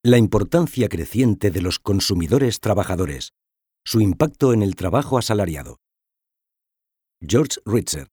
La importancia creciente de los consumidores trabajadores. Su impacto en el trabajo asalariado. George Ritzer.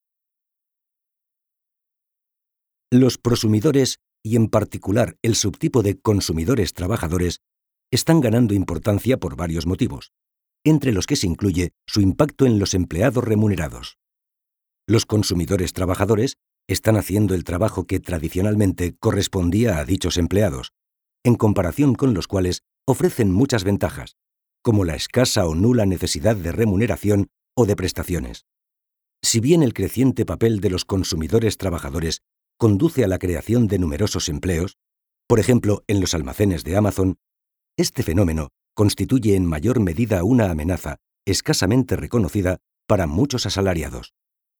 Los prosumidores, y en particular el subtipo de consumidores trabajadores, están ganando importancia por varios motivos, entre los que se incluye su impacto en los empleados remunerados. Los consumidores trabajadores están haciendo el trabajo que tradicionalmente correspondía a dichos empleados, en comparación con los cuales ofrecen muchas ventajas, como la escasa o nula necesidad de remuneración o de prestaciones. Si bien el creciente papel de los consumidores trabajadores conduce a la creación de numerosos empleos, por ejemplo en los almacenes de Amazon, este fenómeno constituye en mayor medida una amenaza escasamente reconocida para muchos asalariados.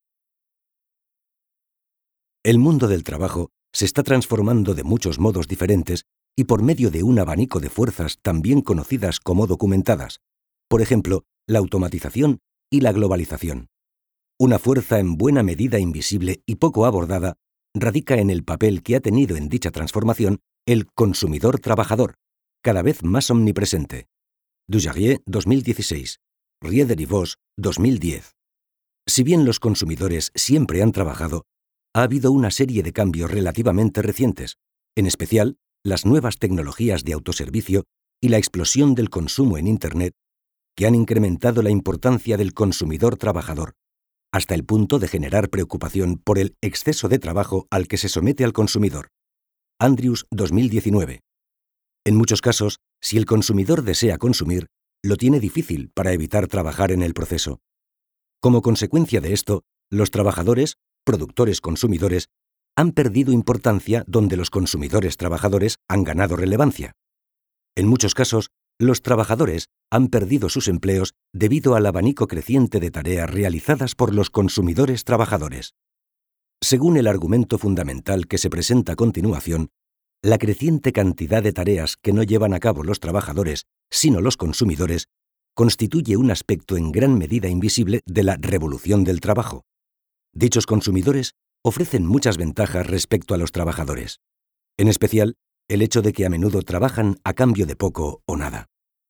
El mundo del trabajo se está transformando de muchos modos diferentes y por medio de un abanico de fuerzas también conocidas como documentadas, por ejemplo, la automatización y la globalización. Una fuerza en buena medida invisible y poco abordada radica en el papel que ha tenido en dicha transformación el consumidor trabajador, cada vez más omnipresente. Dujarrier, 2016. Rieder y Vos, 2010. Si bien los consumidores siempre han trabajado, ha habido una serie de cambios relativamente recientes, en especial las nuevas tecnologías de autoservicio y la explosión del consumo en Internet, que han incrementado la importancia del consumidor trabajador, hasta el punto de generar preocupación por el exceso de trabajo al que se somete al consumidor. Andrews, 2019. En muchos casos, si el consumidor desea consumir, lo tiene difícil para evitar trabajar en el proceso. Como consecuencia de esto, los trabajadores, productores consumidores, han perdido importancia donde los consumidores trabajadores han ganado relevancia. En muchos casos, los trabajadores han perdido sus empleos debido al abanico creciente de tareas realizadas por los consumidores trabajadores. Según el argumento fundamental que se presenta a continuación, la creciente cantidad de tareas que no llevan a cabo los trabajadores, sino los consumidores, constituye un aspecto en gran medida invisible de la revolución del trabajo. Dichos consumidores ofrecen muchas ventajas respecto a los trabajadores, en especial el hecho de que a menudo trabajan a cambio de poco o nada.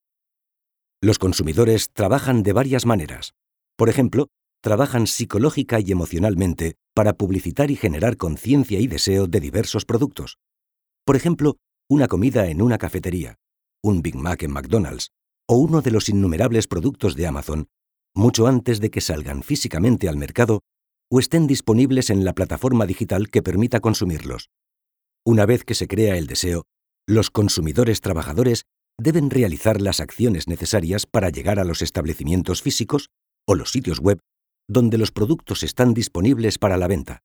Los consumidores trabajan de varias maneras. Por ejemplo, trabajan psicológica y emocionalmente para publicitar y generar conciencia y deseo de diversos productos. Por ejemplo, una comida en una cafetería, un Big Mac en McDonald's o uno de los innumerables productos de Amazon, mucho antes de que salgan físicamente al mercado o estén disponibles en la plataforma digital que permita consumirlos. Una vez que se crea el deseo, los consumidores trabajadores deben realizar las acciones necesarias para llegar a los establecimientos físicos o los sitios web donde los productos están disponibles para la venta.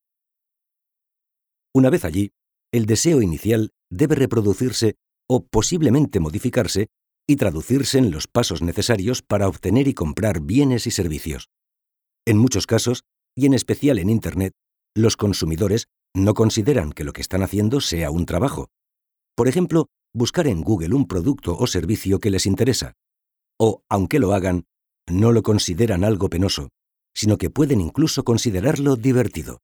Una vez allí, el deseo inicial debe reproducirse o posiblemente modificarse y traducirse en los pasos necesarios para obtener y comprar bienes y servicios. En muchos casos, y en especial en Internet, los consumidores no consideran que lo que están haciendo sea un trabajo. Por ejemplo, buscar en Google un producto o servicio que les interesa. O, aunque lo hagan, no lo consideran algo penoso, sino que pueden incluso considerarlo divertido.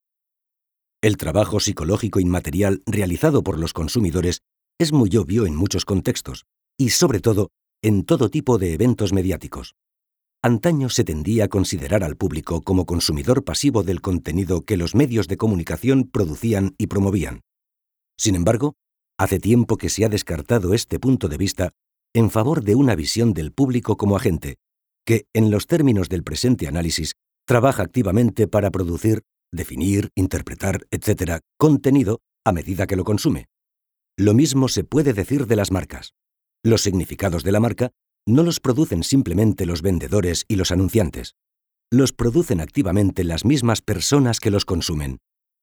El trabajo psicológico inmaterial realizado por los consumidores es muy obvio en muchos contextos, y sobre todo en todo tipo de eventos mediáticos. Antaño se tendía a considerar al público como consumidor pasivo del contenido que los medios de comunicación producían y promovían. Sin embargo, hace tiempo que se ha descartado este punto de vista en favor de una visión del público como agente, que, en los términos del presente análisis, trabaja activamente para producir, definir, interpretar, etc., contenido a medida que lo consume. Lo mismo se puede decir de las marcas. Los significados de la marca no los producen simplemente los vendedores y los anunciantes. Los producen activamente las mismas personas que los consumen.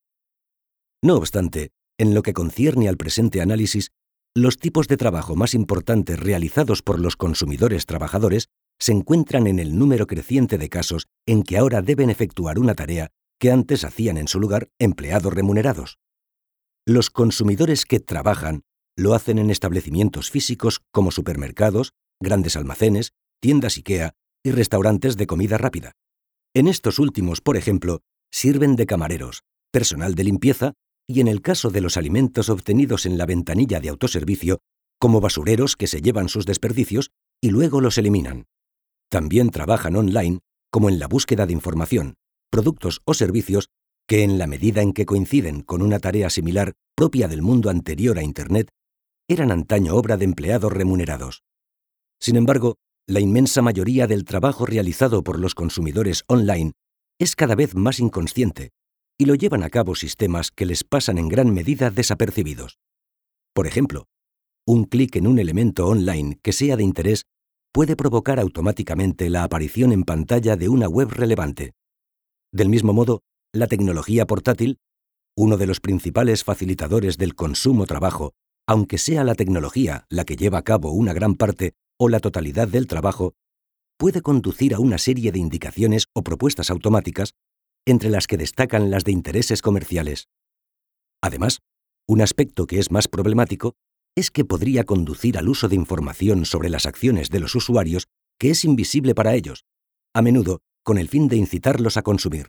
No obstante, en lo que concierne al presente análisis, los tipos de trabajo más importantes realizados por los consumidores trabajadores se encuentran en el número creciente de casos en que ahora deben efectuar una tarea que antes hacían en su lugar empleados remunerados. Los consumidores que trabajan lo hacen en establecimientos físicos como supermercados, grandes almacenes, tiendas IKEA y restaurantes de comida rápida. En estos últimos, por ejemplo, sirven de camareros, personal de limpieza y, en el caso de los alimentos obtenidos en la ventanilla de autoservicio, como basureros que se llevan sus desperdicios y luego los eliminan. También trabajan online, como en la búsqueda de información, productos o servicios que, en la medida en que coinciden con una tarea similar propia del mundo anterior a Internet, eran antaño obra de empleados remunerados. Sin embargo, la inmensa mayoría del trabajo realizado por los consumidores online es cada vez más inconsciente y lo llevan a cabo sistemas que les pasan en gran medida desapercibidos. Por ejemplo, un clic en un elemento online que sea de interés puede provocar automáticamente la aparición en pantalla de una web relevante. Del mismo modo, la tecnología portátil, uno de los principales facilitadores del consumo-trabajo, aunque sea la tecnología la que lleva a cabo una gran parte o la totalidad del trabajo, puede conducir a una serie de indicaciones o propuestas automáticas, entre las que destacan las de intereses comerciales. Además, un aspecto que es más problemático es que podría conducir al uso de información sobre las acciones de los usuarios que es invisible para ellos, a menudo con el fin de incitarlos a consumir.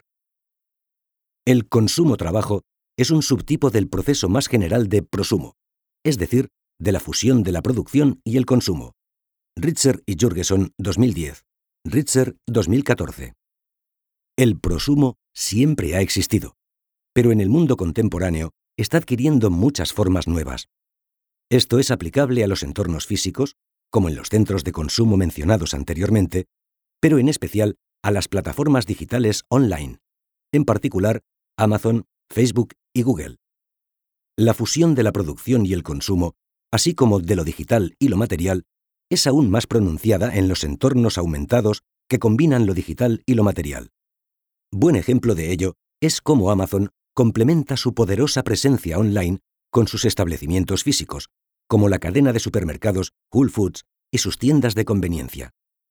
El consumo-trabajo es un subtipo del proceso más general de prosumo, es decir, de la fusión de la producción y el consumo. Ritzer y Jurgenson, 2010. Ritzer, 2014. El prosumo siempre ha existido, pero en el mundo contemporáneo está adquiriendo muchas formas nuevas. Esto es aplicable a los entornos físicos, como en los centros de consumo mencionados anteriormente, pero en especial a las plataformas digitales online, en particular Amazon, Facebook y Google. La fusión de la producción y el consumo, así como de lo digital y lo material, es aún más pronunciada en los entornos aumentados que combinan lo digital y lo material. Buen ejemplo de ello es cómo Amazon complementa su poderosa presencia online con sus establecimientos físicos, como la cadena de supermercados Whole Foods y sus tiendas de conveniencia.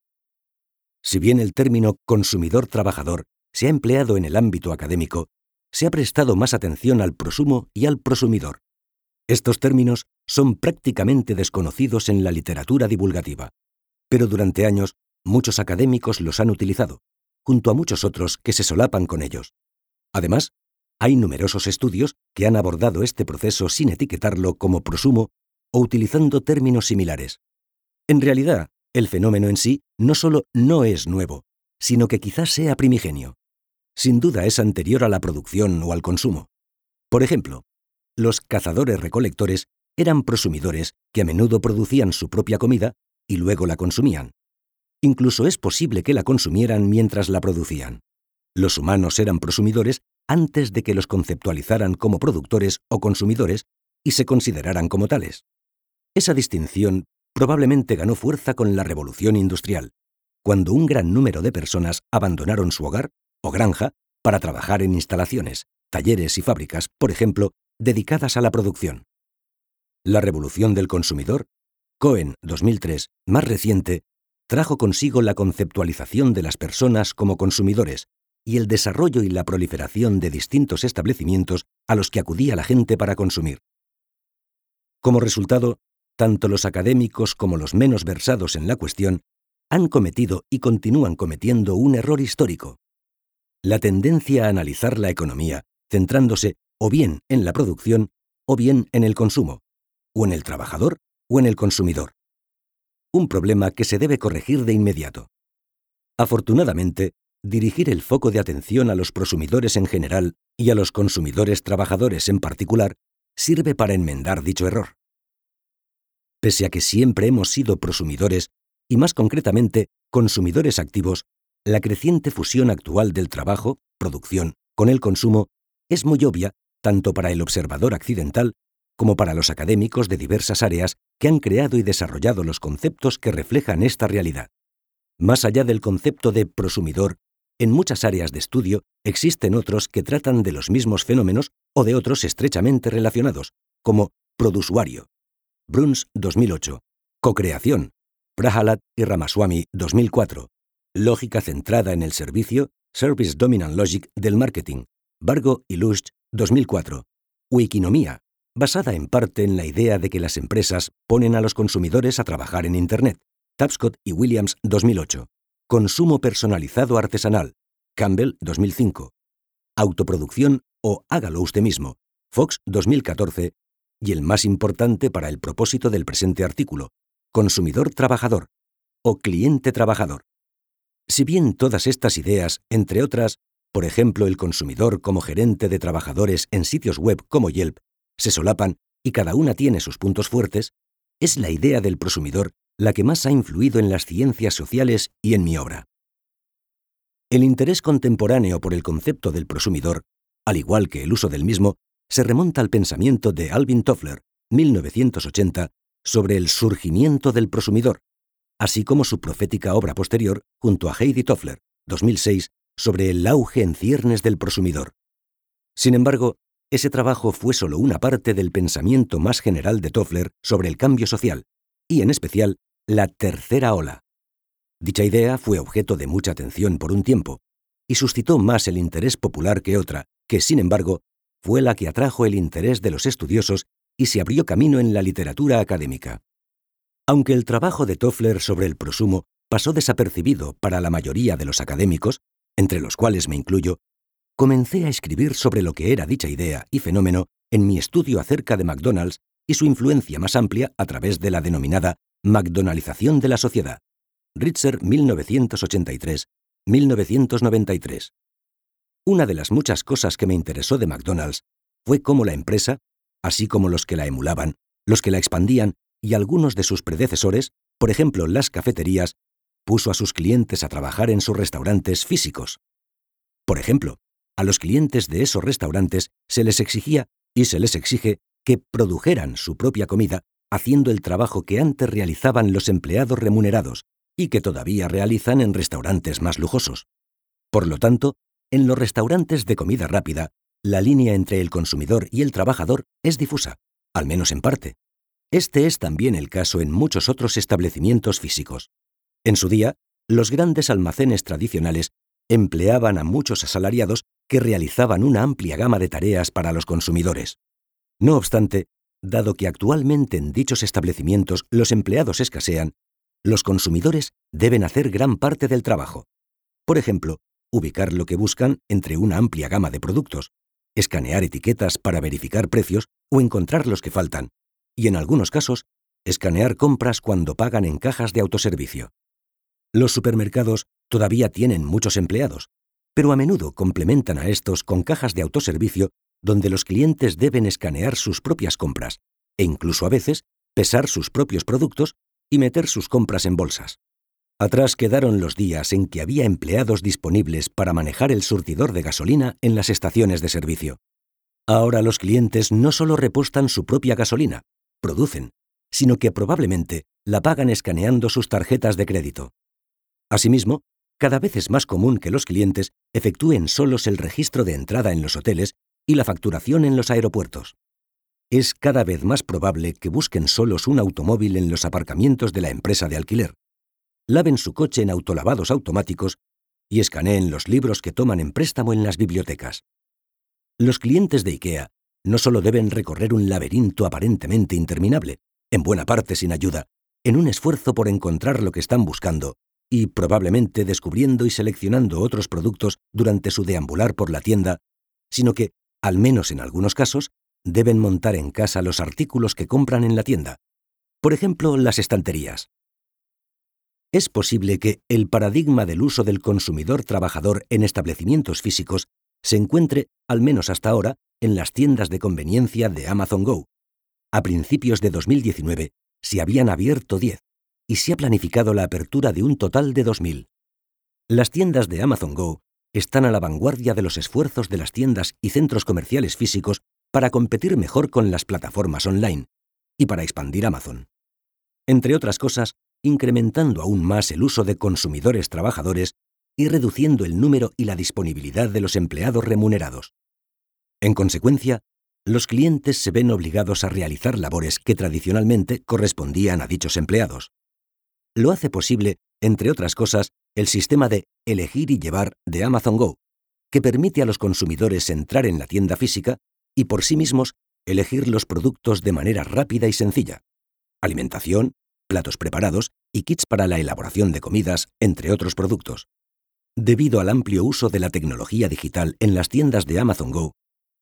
Si bien el término consumidor-trabajador se ha empleado en el ámbito académico, se ha prestado más atención al prosumo y al prosumidor. Estos términos son prácticamente desconocidos en la literatura divulgativa, pero durante años muchos académicos los han utilizado, junto a muchos otros que se solapan con ellos. Además, hay numerosos estudios que han abordado este proceso sin etiquetarlo como prosumo o utilizando términos similares. En realidad, el fenómeno en sí no solo no es nuevo, sino que quizás sea primigenio. Sin duda es anterior a la producción o al consumo. Por ejemplo, los cazadores-recolectores eran prosumidores que a menudo producían su propia comida y luego la consumían. Incluso es posible que la consumieran mientras la producían. Los humanos eran prosumidores antes de que los conceptualizaran como productores o consumidores y se consideraran como tales. Esa distinción probablemente ganó fuerza con la Revolución Industrial, cuando un gran número de personas abandonaron su hogar o granja para trabajar en instalaciones, talleres y fábricas, por ejemplo, dedicadas a la producción. La Revolución del Consumidor, Cohen, 2003, más reciente, trajo consigo la conceptualización de las personas como consumidores y el desarrollo y la proliferación de distintos establecimientos a los que acudía la gente para consumir. Como resultado, tanto los académicos como los menos versados en la cuestión han cometido y continúan cometiendo un error histórico: la tendencia a analizar la economía centrándose o bien en la producción o bien en el consumo, o en el trabajador o en el consumidor. Un problema que se debe corregir de inmediato. Afortunadamente, dirigir el foco de atención a los prosumidores en general y a los consumidores trabajadores en particular sirve para enmendar dicho error. Pese a que siempre hemos sido prosumidores, y más concretamente consumidores activos, la creciente fusión actual del trabajo, producción, con el consumo es muy obvia tanto para el observador accidental como para los académicos de diversas áreas que han creado y desarrollado los conceptos que reflejan esta realidad. Más allá del concepto de prosumidor, en muchas áreas de estudio existen otros que tratan de los mismos fenómenos o de otros estrechamente relacionados, como produsuario. Bruns, 2008. Cocreación. Prahalad y Ramaswamy, 2004. Lógica centrada en el servicio, Service Dominant Logic del marketing. Bargo y Lusch, 2004. Wikinomía, basada en parte en la idea de que las empresas ponen a los consumidores a trabajar en Internet. Tapscott y Williams, 2008. Consumo personalizado artesanal. Campbell, 2005. Autoproducción o hágalo usted mismo. Fox, 2014. y el más importante para el propósito del presente artículo, consumidor-trabajador o cliente-trabajador. Si bien todas estas ideas, entre otras, por ejemplo el consumidor como gerente de trabajadores en sitios web como Yelp, se solapan y cada una tiene sus puntos fuertes, es la idea del prosumidor la que más ha influido en las ciencias sociales y en mi obra. El interés contemporáneo por el concepto del prosumidor, al igual que el uso del mismo, se remonta al pensamiento de Alvin Toffler, 1980, sobre el surgimiento del prosumidor, así como su profética obra posterior, junto a Heidi Toffler, 2006, sobre el auge en ciernes del prosumidor. Sin embargo, ese trabajo fue solo una parte del pensamiento más general de Toffler sobre el cambio social, y en especial, la tercera ola. Dicha idea fue objeto de mucha atención por un tiempo, y suscitó más el interés popular que otra, que, sin embargo, fue la que atrajo el interés de los estudiosos y se abrió camino en la literatura académica. Aunque el trabajo de Toffler sobre el prosumo pasó desapercibido para la mayoría de los académicos, entre los cuales me incluyo, comencé a escribir sobre lo que era dicha idea y fenómeno en mi estudio acerca de McDonald's y su influencia más amplia a través de la denominada McDonaldización de la sociedad. Ritzer, 1983-1993. Una de las muchas cosas que me interesó de McDonald's fue cómo la empresa, así como los que la emulaban, los que la expandían y algunos de sus predecesores, por ejemplo las cafeterías, puso a sus clientes a trabajar en sus restaurantes físicos. Por ejemplo, a los clientes de esos restaurantes se les exigía y se les exige que produjeran su propia comida haciendo el trabajo que antes realizaban los empleados remunerados y que todavía realizan en restaurantes más lujosos. Por lo tanto, en los restaurantes de comida rápida, la línea entre el consumidor y el trabajador es difusa, al menos en parte. Este es también el caso en muchos otros establecimientos físicos. En su día, los grandes almacenes tradicionales empleaban a muchos asalariados que realizaban una amplia gama de tareas para los consumidores. No obstante, dado que actualmente en dichos establecimientos los empleados escasean, los consumidores deben hacer gran parte del trabajo. Por ejemplo, ubicar lo que buscan entre una amplia gama de productos, escanear etiquetas para verificar precios o encontrar los que faltan, y en algunos casos, escanear compras cuando pagan en cajas de autoservicio. Los supermercados todavía tienen muchos empleados, pero a menudo complementan a estos con cajas de autoservicio donde los clientes deben escanear sus propias compras e incluso a veces pesar sus propios productos y meter sus compras en bolsas. Atrás quedaron los días en que había empleados disponibles para manejar el surtidor de gasolina en las estaciones de servicio. Ahora los clientes no solo repostan su propia gasolina, producen, sino que probablemente la pagan escaneando sus tarjetas de crédito. Asimismo, cada vez es más común que los clientes efectúen solos el registro de entrada en los hoteles y la facturación en los aeropuertos. Es cada vez más probable que busquen solos un automóvil en los aparcamientos de la empresa de alquiler, laven su coche en autolavados automáticos y escaneen los libros que toman en préstamo en las bibliotecas. Los clientes de IKEA no solo deben recorrer un laberinto aparentemente interminable, en buena parte sin ayuda, en un esfuerzo por encontrar lo que están buscando y probablemente descubriendo y seleccionando otros productos durante su deambular por la tienda, sino que, al menos en algunos casos, deben montar en casa los artículos que compran en la tienda. Por ejemplo, las estanterías. Es posible que el paradigma del uso del consumidor trabajador en establecimientos físicos se encuentre, al menos hasta ahora, en las tiendas de conveniencia de Amazon Go. A principios de 2019 se habían abierto 10 y se ha planificado la apertura de un total de 2.000. Las tiendas de Amazon Go están a la vanguardia de los esfuerzos de las tiendas y centros comerciales físicos para competir mejor con las plataformas online y para expandir Amazon. Entre otras cosas, incrementando aún más el uso de consumidores trabajadores y reduciendo el número y la disponibilidad de los empleados remunerados. En consecuencia, los clientes se ven obligados a realizar labores que tradicionalmente correspondían a dichos empleados. Lo hace posible, entre otras cosas, el sistema de elegir y llevar de Amazon Go, que permite a los consumidores entrar en la tienda física y por sí mismos elegir los productos de manera rápida y sencilla. Alimentación, platos preparados y kits para la elaboración de comidas, entre otros productos. Debido al amplio uso de la tecnología digital en las tiendas de Amazon Go,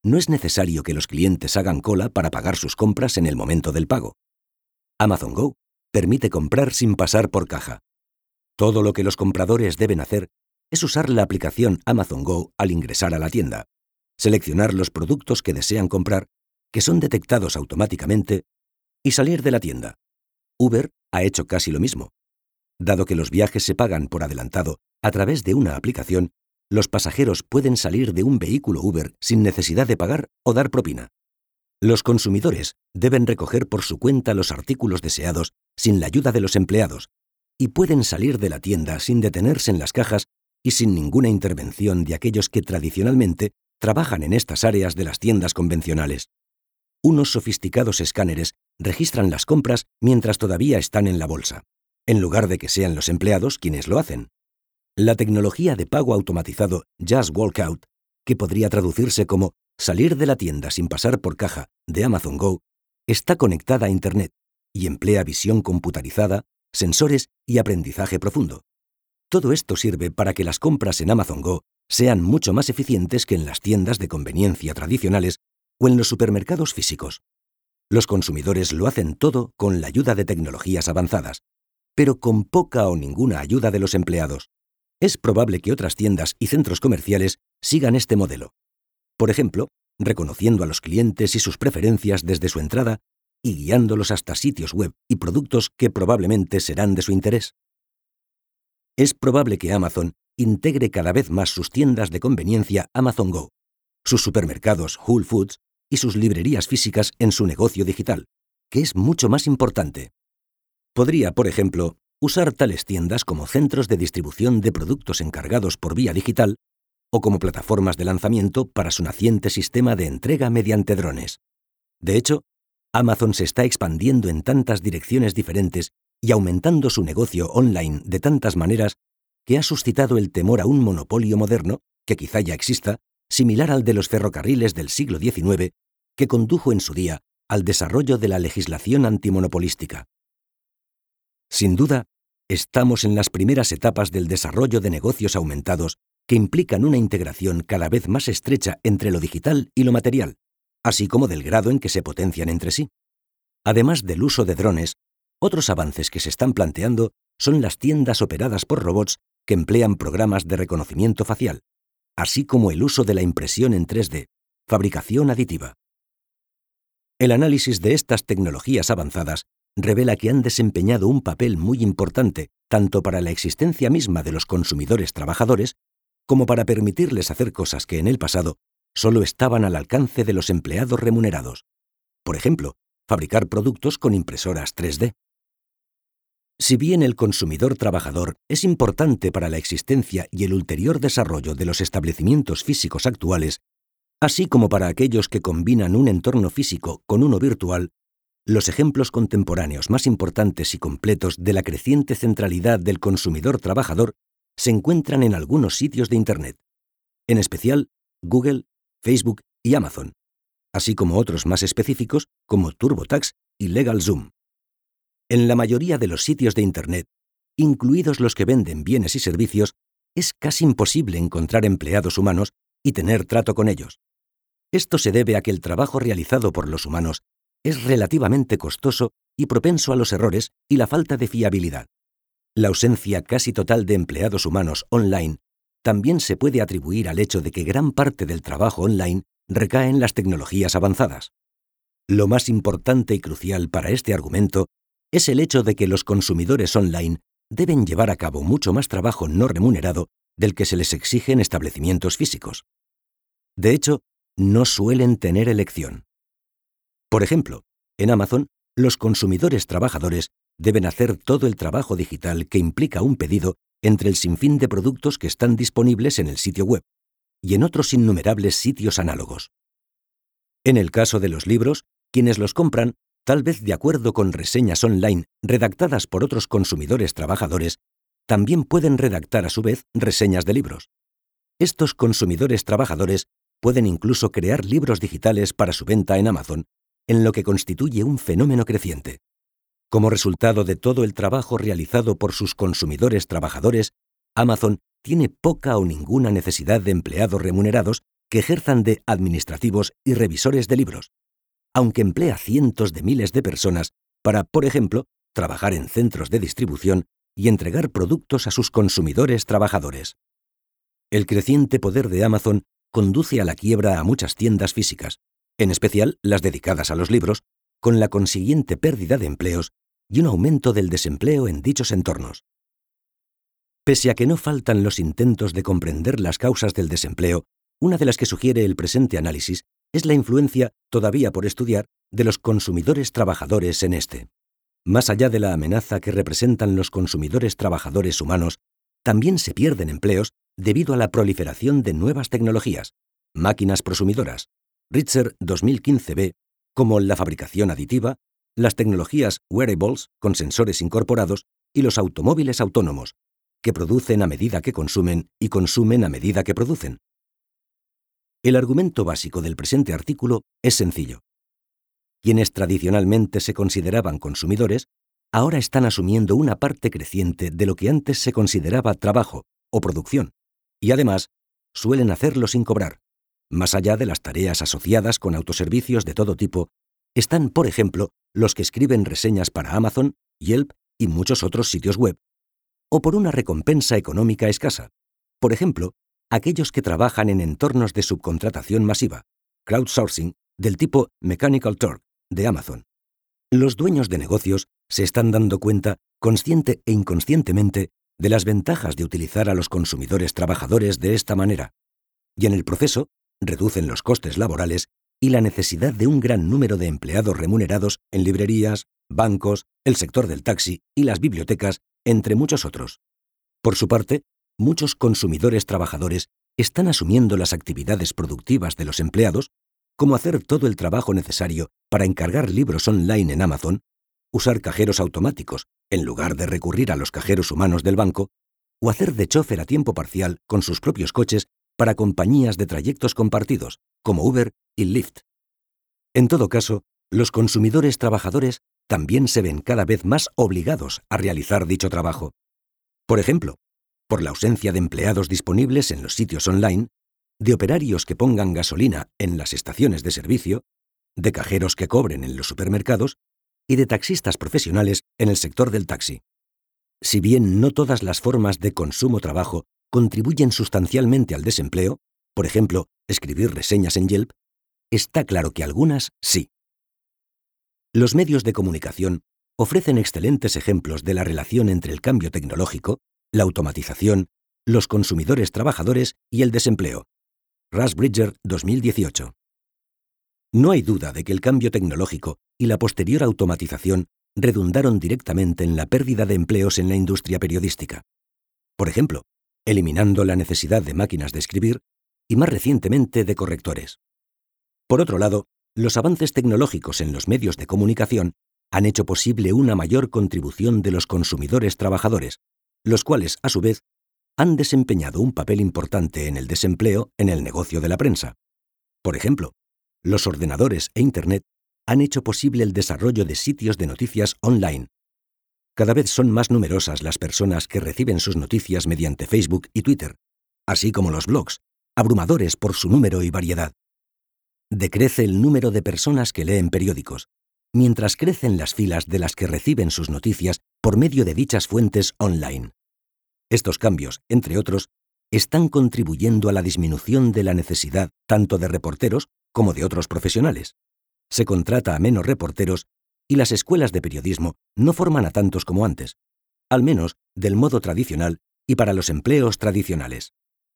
no es necesario que los clientes hagan cola para pagar sus compras en el momento del pago. Amazon Go permite comprar sin pasar por caja. Todo lo que los compradores deben hacer es usar la aplicación Amazon Go al ingresar a la tienda, seleccionar los productos que desean comprar, que son detectados automáticamente, y salir de la tienda. Uber ha hecho casi lo mismo. Dado que los viajes se pagan por adelantado a través de una aplicación, los pasajeros pueden salir de un vehículo Uber sin necesidad de pagar o dar propina. Los consumidores deben recoger por su cuenta los artículos deseados sin la ayuda de los empleados y pueden salir de la tienda sin detenerse en las cajas y sin ninguna intervención de aquellos que tradicionalmente trabajan en estas áreas de las tiendas convencionales. Unos sofisticados escáneres registran las compras mientras todavía están en la bolsa, en lugar de que sean los empleados quienes lo hacen. La tecnología de pago automatizado Just Walk Out, que podría traducirse como salir de la tienda sin pasar por caja de Amazon Go, está conectada a Internet y emplea visión computarizada, sensores y aprendizaje profundo. Todo esto sirve para que las compras en Amazon Go sean mucho más eficientes que en las tiendas de conveniencia tradicionales o en los supermercados físicos. Los consumidores lo hacen todo con la ayuda de tecnologías avanzadas, pero con poca o ninguna ayuda de los empleados. Es probable que otras tiendas y centros comerciales sigan este modelo. Por ejemplo, reconociendo a los clientes y sus preferencias desde su entrada y guiándolos hasta sitios web y productos que probablemente serán de su interés. Es probable que Amazon integre cada vez más sus tiendas de conveniencia Amazon Go, sus supermercados Whole Foods y sus librerías físicas en su negocio digital, que es mucho más importante. Podría, por ejemplo, usar tales tiendas como centros de distribución de productos encargados por vía digital o como plataformas de lanzamiento para su naciente sistema de entrega mediante drones. De hecho, Amazon se está expandiendo en tantas direcciones diferentes y aumentando su negocio online de tantas maneras que ha suscitado el temor a un monopolio moderno, que quizá ya exista, similar al de los ferrocarriles del siglo XIX, que condujo en su día al desarrollo de la legislación antimonopolística. Sin duda, estamos en las primeras etapas del desarrollo de negocios aumentados que implican una integración cada vez más estrecha entre lo digital y lo material, así como del grado en que se potencian entre sí. Además del uso de drones, otros avances que se están planteando son las tiendas operadas por robots que emplean programas de reconocimiento facial, así como el uso de la impresión en 3D, fabricación aditiva. El análisis de estas tecnologías avanzadas revela que han desempeñado un papel muy importante tanto para la existencia misma de los consumidores trabajadores como para permitirles hacer cosas que en el pasado solo estaban al alcance de los empleados remunerados. Por ejemplo, fabricar productos con impresoras 3D. Si bien el consumidor trabajador es importante para la existencia y el ulterior desarrollo de los establecimientos físicos actuales, así como para aquellos que combinan un entorno físico con uno virtual, los ejemplos contemporáneos más importantes y completos de la creciente centralidad del consumidor trabajador se encuentran en algunos sitios de Internet, en especial Google, Facebook y Amazon, así como otros más específicos como TurboTax y LegalZoom. En la mayoría de los sitios de Internet, incluidos los que venden bienes y servicios, es casi imposible encontrar empleados humanos y tener trato con ellos. Esto se debe a que el trabajo realizado por los humanos es relativamente costoso y propenso a los errores y la falta de fiabilidad. La ausencia casi total de empleados humanos online también se puede atribuir al hecho de que gran parte del trabajo online recae en las tecnologías avanzadas. Lo más importante y crucial para este argumento es el hecho de que los consumidores online deben llevar a cabo mucho más trabajo no remunerado del que se les exige en establecimientos físicos. De hecho, no suelen tener elección. Por ejemplo, en Amazon, los consumidores trabajadores deben hacer todo el trabajo digital que implica un pedido entre el sinfín de productos que están disponibles en el sitio web y en otros innumerables sitios análogos. En el caso de los libros, quienes los compran, tal vez de acuerdo con reseñas online redactadas por otros consumidores trabajadores, también pueden redactar a su vez reseñas de libros. Estos consumidores trabajadores pueden incluso crear libros digitales para su venta en Amazon, en lo que constituye un fenómeno creciente. Como resultado de todo el trabajo realizado por sus consumidores trabajadores, Amazon tiene poca o ninguna necesidad de empleados remunerados que ejerzan de administrativos y revisores de libros, aunque emplea cientos de miles de personas para, por ejemplo, trabajar en centros de distribución y entregar productos a sus consumidores trabajadores. El creciente poder de Amazon conduce a la quiebra a muchas tiendas físicas, en especial las dedicadas a los libros, con la consiguiente pérdida de empleos y un aumento del desempleo en dichos entornos. Pese a que no faltan los intentos de comprender las causas del desempleo, una de las que sugiere el presente análisis es la influencia, todavía por estudiar, de los consumidores trabajadores en este. Más allá de la amenaza que representan los consumidores trabajadores humanos, también se pierden empleos debido a la proliferación de nuevas tecnologías, máquinas prosumidoras, Richter 2015b, como la fabricación aditiva, las tecnologías wearables con sensores incorporados y los automóviles autónomos, que producen a medida que consumen y consumen a medida que producen. El argumento básico del presente artículo es sencillo. Quienes tradicionalmente se consideraban consumidores, ahora están asumiendo una parte creciente de lo que antes se consideraba trabajo o producción, y además suelen hacerlo sin cobrar. Más allá de las tareas asociadas con autoservicios de todo tipo, están, por ejemplo, los que escriben reseñas para Amazon, Yelp y muchos otros sitios web, o por una recompensa económica escasa. Por ejemplo, aquellos que trabajan en entornos de subcontratación masiva, crowdsourcing, del tipo Mechanical Turk, de Amazon. Los dueños de negocios se están dando cuenta, consciente e inconscientemente, de las ventajas de utilizar a los consumidores trabajadores de esta manera, y en el proceso reducen los costes laborales y la necesidad de un gran número de empleados remunerados en librerías, bancos, el sector del taxi y las bibliotecas, entre muchos otros. Por su parte, muchos consumidores trabajadores están asumiendo las actividades productivas de los empleados, como hacer todo el trabajo necesario para encargar libros online en Amazon, usar cajeros automáticos en lugar de recurrir a los cajeros humanos del banco, o hacer de chófer a tiempo parcial con sus propios coches para compañías de trayectos compartidos, como Uber y Lyft. En todo caso, los consumidores trabajadores también se ven cada vez más obligados a realizar dicho trabajo. Por ejemplo, por la ausencia de empleados disponibles en los sitios online, de operarios que pongan gasolina en las estaciones de servicio, de cajeros que cobren en los supermercados y de taxistas profesionales en el sector del taxi. Si bien no todas las formas de consumo-trabajo contribuyen sustancialmente al desempleo, por ejemplo, escribir reseñas en Yelp, está claro que algunas sí. Los medios de comunicación ofrecen excelentes ejemplos de la relación entre el cambio tecnológico, la automatización, los consumidores trabajadores y el desempleo. Russ Bridger, 2018. No hay duda de que el cambio tecnológico y la posterior automatización redundaron directamente en la pérdida de empleos en la industria periodística. Por ejemplo, eliminando la necesidad de máquinas de escribir y más recientemente de correctores. Por otro lado, los avances tecnológicos en los medios de comunicación han hecho posible una mayor contribución de los consumidores trabajadores, los cuales, a su vez, han desempeñado un papel importante en el desempleo en el negocio de la prensa. Por ejemplo, los ordenadores e Internet han hecho posible el desarrollo de sitios de noticias online. Cada vez son más numerosas las personas que reciben sus noticias mediante Facebook y Twitter, así como los blogs, abrumadores por su número y variedad. Decrece el número de personas que leen periódicos, mientras crecen las filas de las que reciben sus noticias por medio de dichas fuentes online. Estos cambios, entre otros, están contribuyendo a la disminución de la necesidad tanto de reporteros como de otros profesionales. Se contrata a menos reporteros y las escuelas de periodismo no forman a tantos como antes, al menos del modo tradicional y para los empleos tradicionales.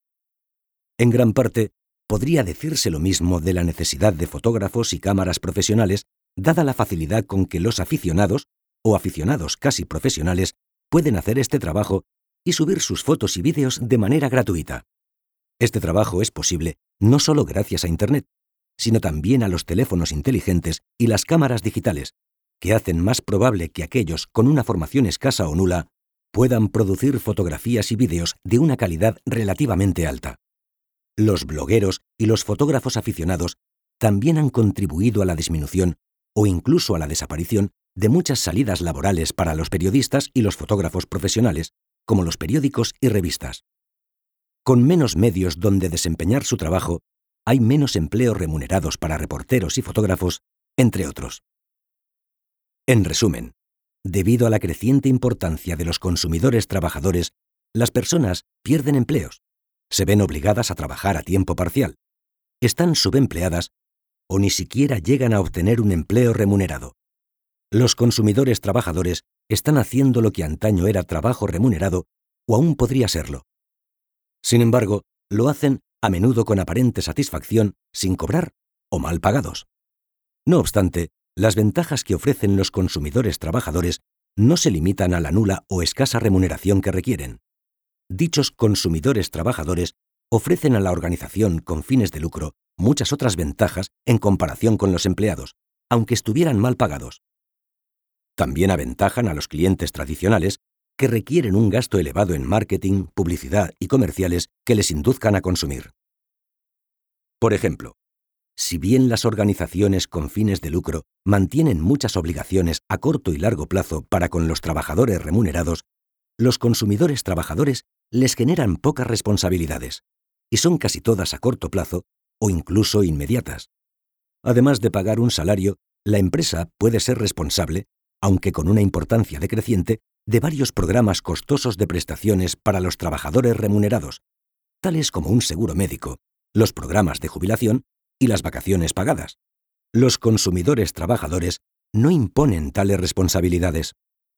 En gran parte, podría decirse lo mismo de la necesidad de fotógrafos y cámaras profesionales, dada la facilidad con que los aficionados, o aficionados casi profesionales, pueden hacer este trabajo y subir sus fotos y vídeos de manera gratuita. Este trabajo es posible no solo gracias a Internet, sino también a los teléfonos inteligentes y las cámaras digitales, que hacen más probable que aquellos con una formación escasa o nula puedan producir fotografías y vídeos de una calidad relativamente alta. Los blogueros y los fotógrafos aficionados también han contribuido a la disminución o incluso a la desaparición de muchas salidas laborales para los periodistas y los fotógrafos profesionales, como los periódicos y revistas. Con menos medios donde desempeñar su trabajo, hay menos empleos remunerados para reporteros y fotógrafos, entre otros. En resumen, debido a la creciente importancia de los consumidores trabajadores, las personas pierden empleos, se ven obligadas a trabajar a tiempo parcial, están subempleadas o ni siquiera llegan a obtener un empleo remunerado. Los consumidores trabajadores están haciendo lo que antaño era trabajo remunerado o aún podría serlo. Sin embargo, lo hacen a menudo con aparente satisfacción, sin cobrar o mal pagados. No obstante, las ventajas que ofrecen los consumidores trabajadores no se limitan a la nula o escasa remuneración que requieren. Dichos consumidores trabajadores ofrecen a la organización con fines de lucro muchas otras ventajas en comparación con los empleados, aunque estuvieran mal pagados. También aventajan a los clientes tradicionales que requieren un gasto elevado en marketing, publicidad y comerciales que les induzcan a consumir. Por ejemplo, si bien las organizaciones con fines de lucro mantienen muchas obligaciones a corto y largo plazo para con los trabajadores remunerados, los consumidores trabajadores les generan pocas responsabilidades, y son casi todas a corto plazo o incluso inmediatas. Además de pagar un salario, la empresa puede ser responsable, aunque con una importancia decreciente, de varios programas costosos de prestaciones para los trabajadores remunerados, tales como un seguro médico, los programas de jubilación y las vacaciones pagadas. Los consumidores trabajadores no imponen tales responsabilidades.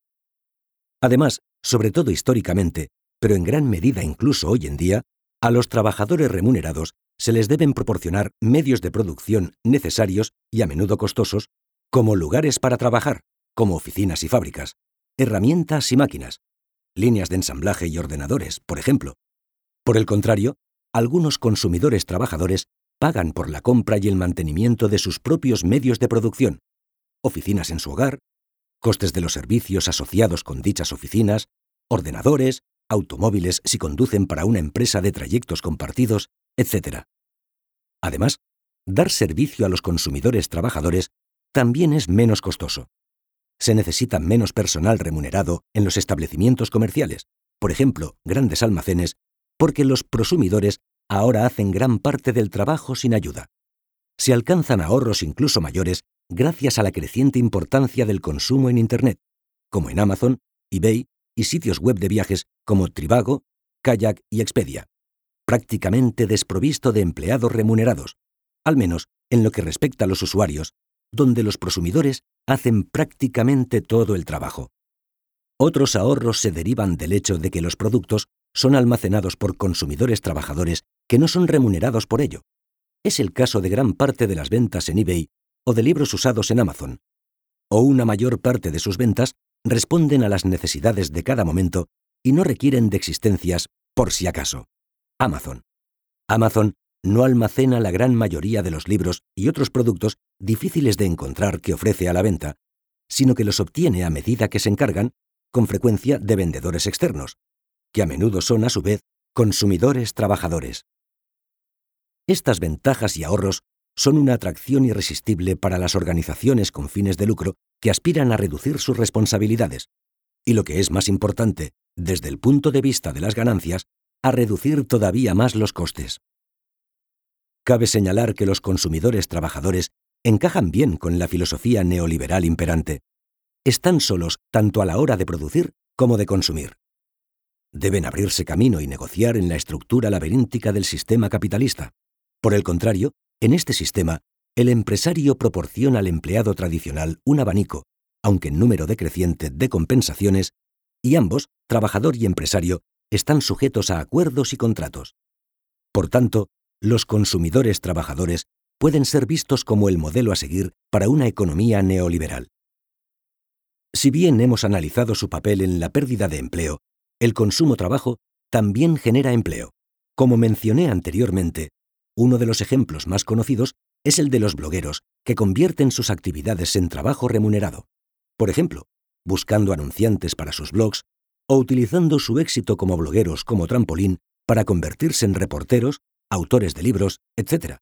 Además, sobre todo históricamente, pero en gran medida incluso hoy en día, a los trabajadores remunerados se les deben proporcionar medios de producción necesarios y a menudo costosos, como lugares para trabajar, como oficinas y fábricas, herramientas y máquinas, líneas de ensamblaje y ordenadores, por ejemplo. Por el contrario, algunos consumidores trabajadores pagan por la compra y el mantenimiento de sus propios medios de producción, oficinas en su hogar, costes de los servicios asociados con dichas oficinas, ordenadores, automóviles si conducen para una empresa de trayectos compartidos, etc. Además, dar servicio a los consumidores trabajadores también es menos costoso. Se necesita menos personal remunerado en los establecimientos comerciales, por ejemplo, grandes almacenes, porque los prosumidores ahora hacen gran parte del trabajo sin ayuda. Se alcanzan ahorros incluso mayores gracias a la creciente importancia del consumo en Internet, como en Amazon, eBay y sitios web de viajes como Trivago, Kayak y Expedia, prácticamente desprovisto de empleados remunerados, al menos en lo que respecta a los usuarios, donde los prosumidores hacen prácticamente todo el trabajo. Otros ahorros se derivan del hecho de que los productos son almacenados por consumidores trabajadores que no son remunerados por ello. Es el caso de gran parte de las ventas en eBay o de libros usados en Amazon. O una mayor parte de sus ventas responden a las necesidades de cada momento y no requieren de existencias por si acaso. Amazon. Amazon no almacena la gran mayoría de los libros y otros productos difíciles de encontrar que ofrece a la venta, sino que los obtiene a medida que se encargan, con frecuencia de vendedores externos, que a menudo son, a su vez, consumidores trabajadores. Estas ventajas y ahorros son una atracción irresistible para las organizaciones con fines de lucro que aspiran a reducir sus responsabilidades, y lo que es más importante, desde el punto de vista de las ganancias, a reducir todavía más los costes. Cabe señalar que los consumidores trabajadores encajan bien con la filosofía neoliberal imperante. Están solos tanto a la hora de producir como de consumir. Deben abrirse camino y negociar en la estructura laberíntica del sistema capitalista. Por el contrario, en este sistema, el empresario proporciona al empleado tradicional un abanico, aunque en número decreciente, de compensaciones, y ambos, trabajador y empresario, están sujetos a acuerdos y contratos. Por tanto, los consumidores trabajadores pueden ser vistos como el modelo a seguir para una economía neoliberal. Si bien hemos analizado su papel en la pérdida de empleo, el consumo-trabajo también genera empleo. Como mencioné anteriormente, uno de los ejemplos más conocidos es el de los blogueros, que convierten sus actividades en trabajo remunerado. Por ejemplo, buscando anunciantes para sus blogs o utilizando su éxito como blogueros como trampolín para convertirse en reporteros, autores de libros, etc.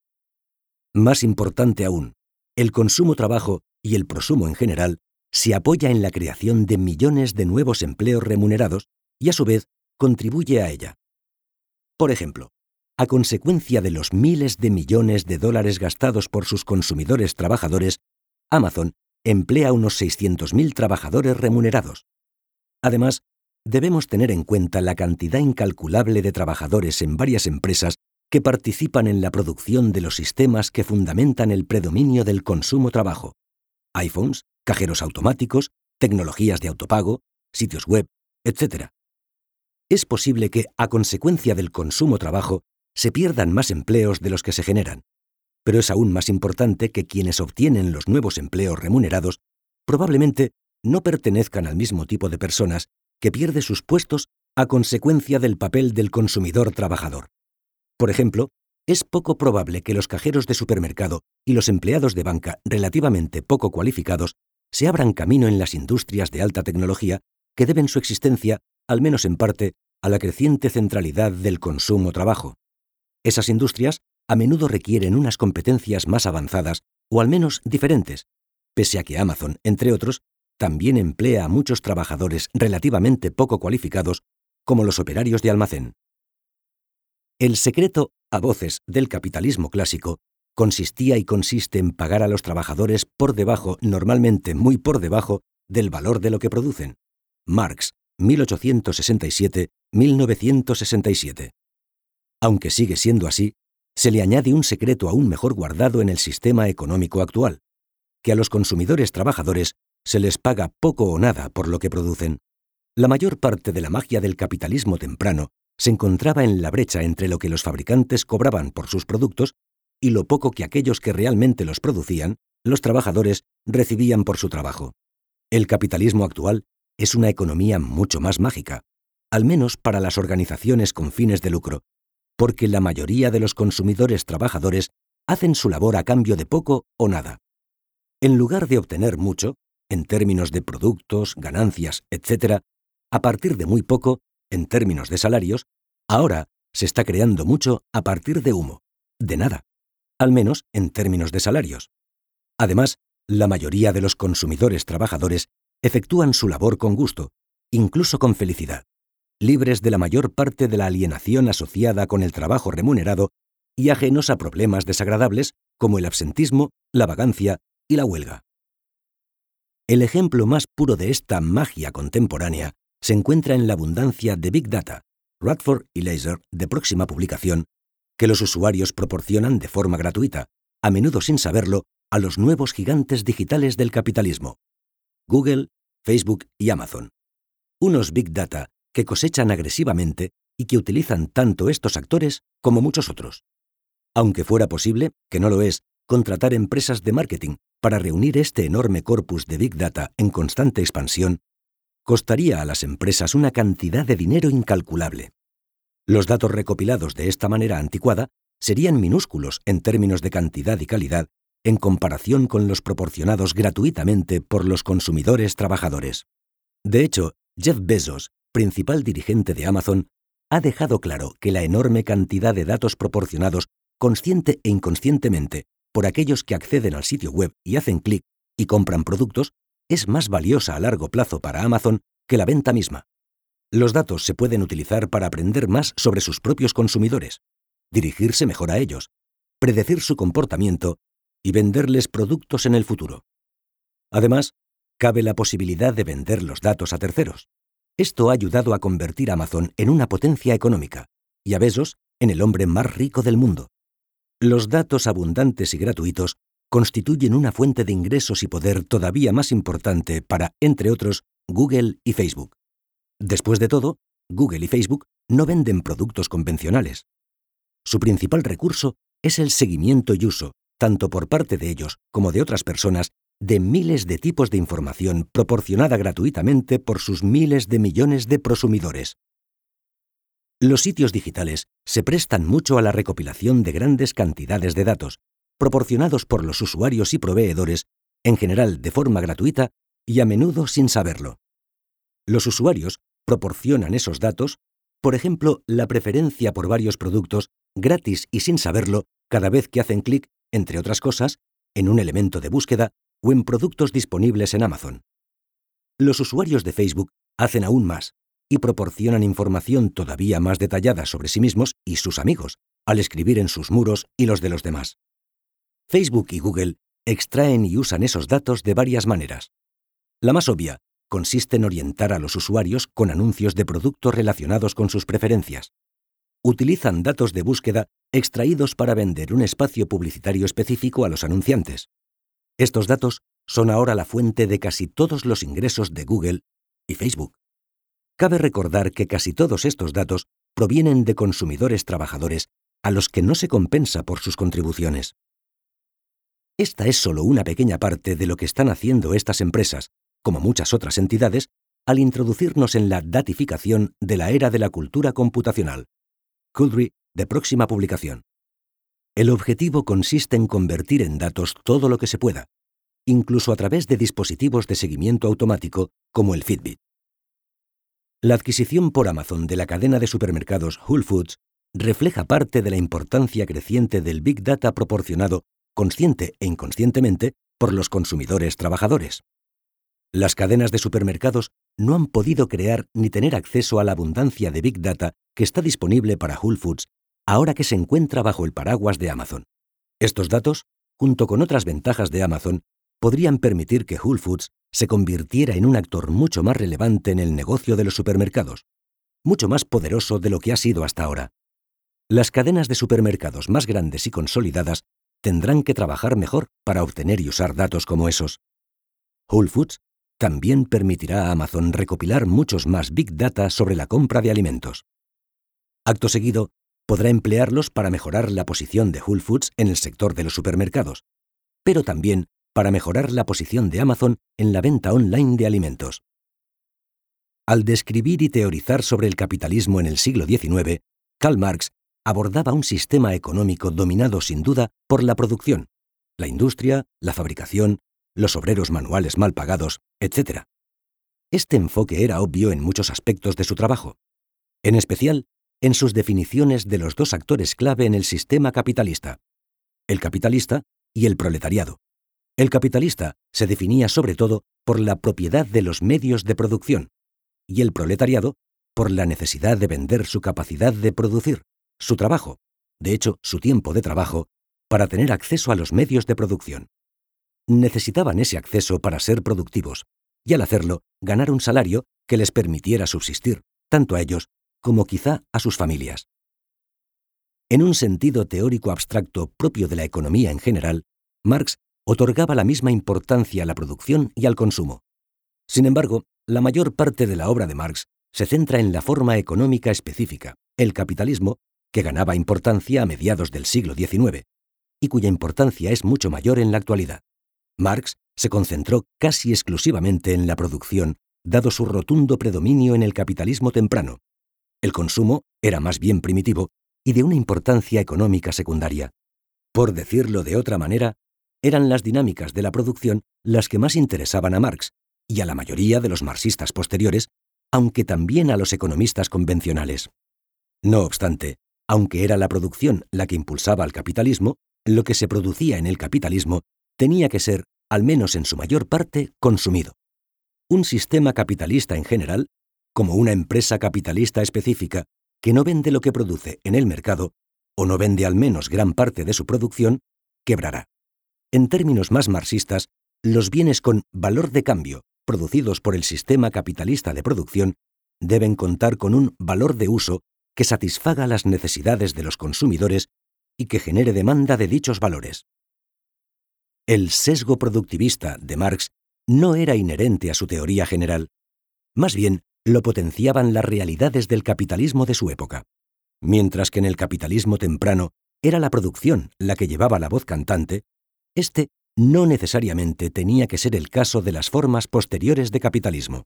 Más importante aún, el consumo-trabajo y el prosumo en general se apoya en la creación de millones de nuevos empleos remunerados y a su vez contribuye a ella. Por ejemplo, a consecuencia de los miles de millones de dólares gastados por sus consumidores trabajadores, Amazon emplea unos 600.000 trabajadores remunerados. Además, debemos tener en cuenta la cantidad incalculable de trabajadores en varias empresas que participan en la producción de los sistemas que fundamentan el predominio del consumo-trabajo: iPhones, cajeros automáticos, tecnologías de autopago, sitios web, etc. Es posible que, a consecuencia del consumo-trabajo, se pierdan más empleos de los que se generan, pero es aún más importante que quienes obtienen los nuevos empleos remunerados probablemente no pertenezcan al mismo tipo de personas que pierde sus puestos a consecuencia del papel del consumidor trabajador. Por ejemplo, es poco probable que los cajeros de supermercado y los empleados de banca relativamente poco cualificados se abran camino en las industrias de alta tecnología que deben su existencia, al menos en parte, a la creciente centralidad del consumo-trabajo. Esas industrias a menudo requieren unas competencias más avanzadas o al menos diferentes, pese a que Amazon, entre otros, también emplea a muchos trabajadores relativamente poco cualificados, como los operarios de almacén. El secreto, a voces, del capitalismo clásico consistía y consiste en pagar a los trabajadores por debajo, normalmente muy por debajo, del valor de lo que producen. Marx, 1867-1967. Aunque sigue siendo así, se le añade un secreto aún mejor guardado en el sistema económico actual: que a los consumidores trabajadores se les paga poco o nada por lo que producen. La mayor parte de la magia del capitalismo temprano se encontraba en la brecha entre lo que los fabricantes cobraban por sus productos y lo poco que aquellos que realmente los producían, los trabajadores, recibían por su trabajo. El capitalismo actual es una economía mucho más mágica, al menos para las organizaciones con fines de lucro, porque la mayoría de los consumidores trabajadores hacen su labor a cambio de poco o nada. En lugar de obtener mucho, en términos de productos, ganancias, etc., a partir de muy poco, en términos de salarios, ahora se está creando mucho a partir de humo, de nada, al menos en términos de salarios. Además, la mayoría de los consumidores trabajadores efectúan su labor con gusto, incluso con felicidad, libres de la mayor parte de la alienación asociada con el trabajo remunerado y ajenos a problemas desagradables como el absentismo, la vagancia y la huelga. El ejemplo más puro de esta magia contemporánea se encuentra en la abundancia de Big Data, Radford y Laser, de próxima publicación, que los usuarios proporcionan de forma gratuita, a menudo sin saberlo, a los nuevos gigantes digitales del capitalismo: Google, Facebook y Amazon. Unos Big Data que cosechan agresivamente y que utilizan tanto estos actores como muchos otros. Aunque fuera posible, que no lo es, contratar empresas de marketing para reunir este enorme corpus de Big Data en constante expansión, costaría a las empresas una cantidad de dinero incalculable. Los datos recopilados de esta manera anticuada serían minúsculos en términos de cantidad y calidad en comparación con los proporcionados gratuitamente por los consumidores trabajadores. De hecho, Jeff Bezos, principal dirigente de Amazon, ha dejado claro que la enorme cantidad de datos proporcionados consciente e inconscientemente por aquellos que acceden al sitio web y hacen clic y compran productos es más valiosa a largo plazo para Amazon que la venta misma. Los datos se pueden utilizar para aprender más sobre sus propios consumidores, dirigirse mejor a ellos, predecir su comportamiento y venderles productos en el futuro. Además, cabe la posibilidad de vender los datos a terceros. Esto ha ayudado a convertir a Amazon en una potencia económica y a Bezos en el hombre más rico del mundo. Los datos abundantes y gratuitos constituyen una fuente de ingresos y poder todavía más importante para, entre otros, Google y Facebook. Después de todo, Google y Facebook no venden productos convencionales. Su principal recurso es el seguimiento y uso, tanto por parte de ellos como de otras personas, de miles de tipos de información proporcionada gratuitamente por sus miles de millones de prosumidores. Los sitios digitales se prestan mucho a la recopilación de grandes cantidades de datos, proporcionados por los usuarios y proveedores, en general de forma gratuita y a menudo sin saberlo. Los usuarios proporcionan esos datos, por ejemplo, la preferencia por varios productos, gratis y sin saberlo, cada vez que hacen clic, entre otras cosas, en un elemento de búsqueda o en productos disponibles en Amazon. Los usuarios de Facebook hacen aún más. y proporcionan información todavía más detallada sobre sí mismos y sus amigos al escribir en sus muros y los de los demás. Facebook y Google extraen y usan esos datos de varias maneras. La más obvia consiste en orientar a los usuarios con anuncios de productos relacionados con sus preferencias. Utilizan datos de búsqueda extraídos para vender un espacio publicitario específico a los anunciantes. Estos datos son ahora la fuente de casi todos los ingresos de Google y Facebook. Cabe recordar que casi todos estos datos provienen de consumidores trabajadores a los que no se compensa por sus contribuciones. Esta es solo una pequeña parte de lo que están haciendo estas empresas, como muchas otras entidades, al introducirnos en la datificación de la era de la cultura computacional. Couldry, de próxima publicación. El objetivo consiste en convertir en datos todo lo que se pueda, incluso a través de dispositivos de seguimiento automático como el Fitbit. La adquisición por Amazon de la cadena de supermercados Whole Foods refleja parte de la importancia creciente del Big Data proporcionado, consciente e inconscientemente, por los consumidores trabajadores. Las cadenas de supermercados no han podido crear ni tener acceso a la abundancia de Big Data que está disponible para Whole Foods ahora que se encuentra bajo el paraguas de Amazon. Estos datos, junto con otras ventajas de Amazon, podrían permitir que Whole Foods se convirtiera en un actor mucho más relevante en el negocio de los supermercados, mucho más poderoso de lo que ha sido hasta ahora. Las cadenas de supermercados más grandes y consolidadas tendrán que trabajar mejor para obtener y usar datos como esos. Whole Foods también permitirá a Amazon recopilar muchos más Big Data sobre la compra de alimentos. Acto seguido, podrá emplearlos para mejorar la posición de Whole Foods en el sector de los supermercados, pero también para mejorar la posición de Amazon en la venta online de alimentos. Al describir y teorizar sobre el capitalismo en el siglo XIX, Karl Marx abordaba un sistema económico dominado sin duda por la producción, la industria, la fabricación, los obreros manuales mal pagados, etc. Este enfoque era obvio en muchos aspectos de su trabajo, en especial en sus definiciones de los dos actores clave en el sistema capitalista, el capitalista y el proletariado. El capitalista se definía sobre todo por la propiedad de los medios de producción y el proletariado por la necesidad de vender su capacidad de producir, su trabajo, de hecho su tiempo de trabajo, para tener acceso a los medios de producción. Necesitaban ese acceso para ser productivos y al hacerlo ganar un salario que les permitiera subsistir, tanto a ellos como quizá a sus familias. En un sentido teórico abstracto propio de la economía en general, Marx otorgaba la misma importancia a la producción y al consumo. Sin embargo, la mayor parte de la obra de Marx se centra en la forma económica específica, el capitalismo, que ganaba importancia a mediados del siglo XIX, y cuya importancia es mucho mayor en la actualidad. Marx se concentró casi exclusivamente en la producción, dado su rotundo predominio en el capitalismo temprano. El consumo era más bien primitivo y de una importancia económica secundaria. Por decirlo de otra manera, eran las dinámicas de la producción las que más interesaban a Marx y a la mayoría de los marxistas posteriores, aunque también a los economistas convencionales. No obstante, aunque era la producción la que impulsaba al capitalismo, lo que se producía en el capitalismo tenía que ser, al menos en su mayor parte, consumido. Un sistema capitalista en general, como una empresa capitalista específica que no vende lo que produce en el mercado, o no vende al menos gran parte de su producción, quebrará. En términos más marxistas, los bienes con valor de cambio, producidos por el sistema capitalista de producción, deben contar con un valor de uso que satisfaga las necesidades de los consumidores y que genere demanda de dichos valores. El sesgo productivista de Marx no era inherente a su teoría general. Más bien, lo potenciaban las realidades del capitalismo de su época. Mientras que en el capitalismo temprano era la producción la que llevaba la voz cantante, este no necesariamente tenía que ser el caso de las formas posteriores de capitalismo.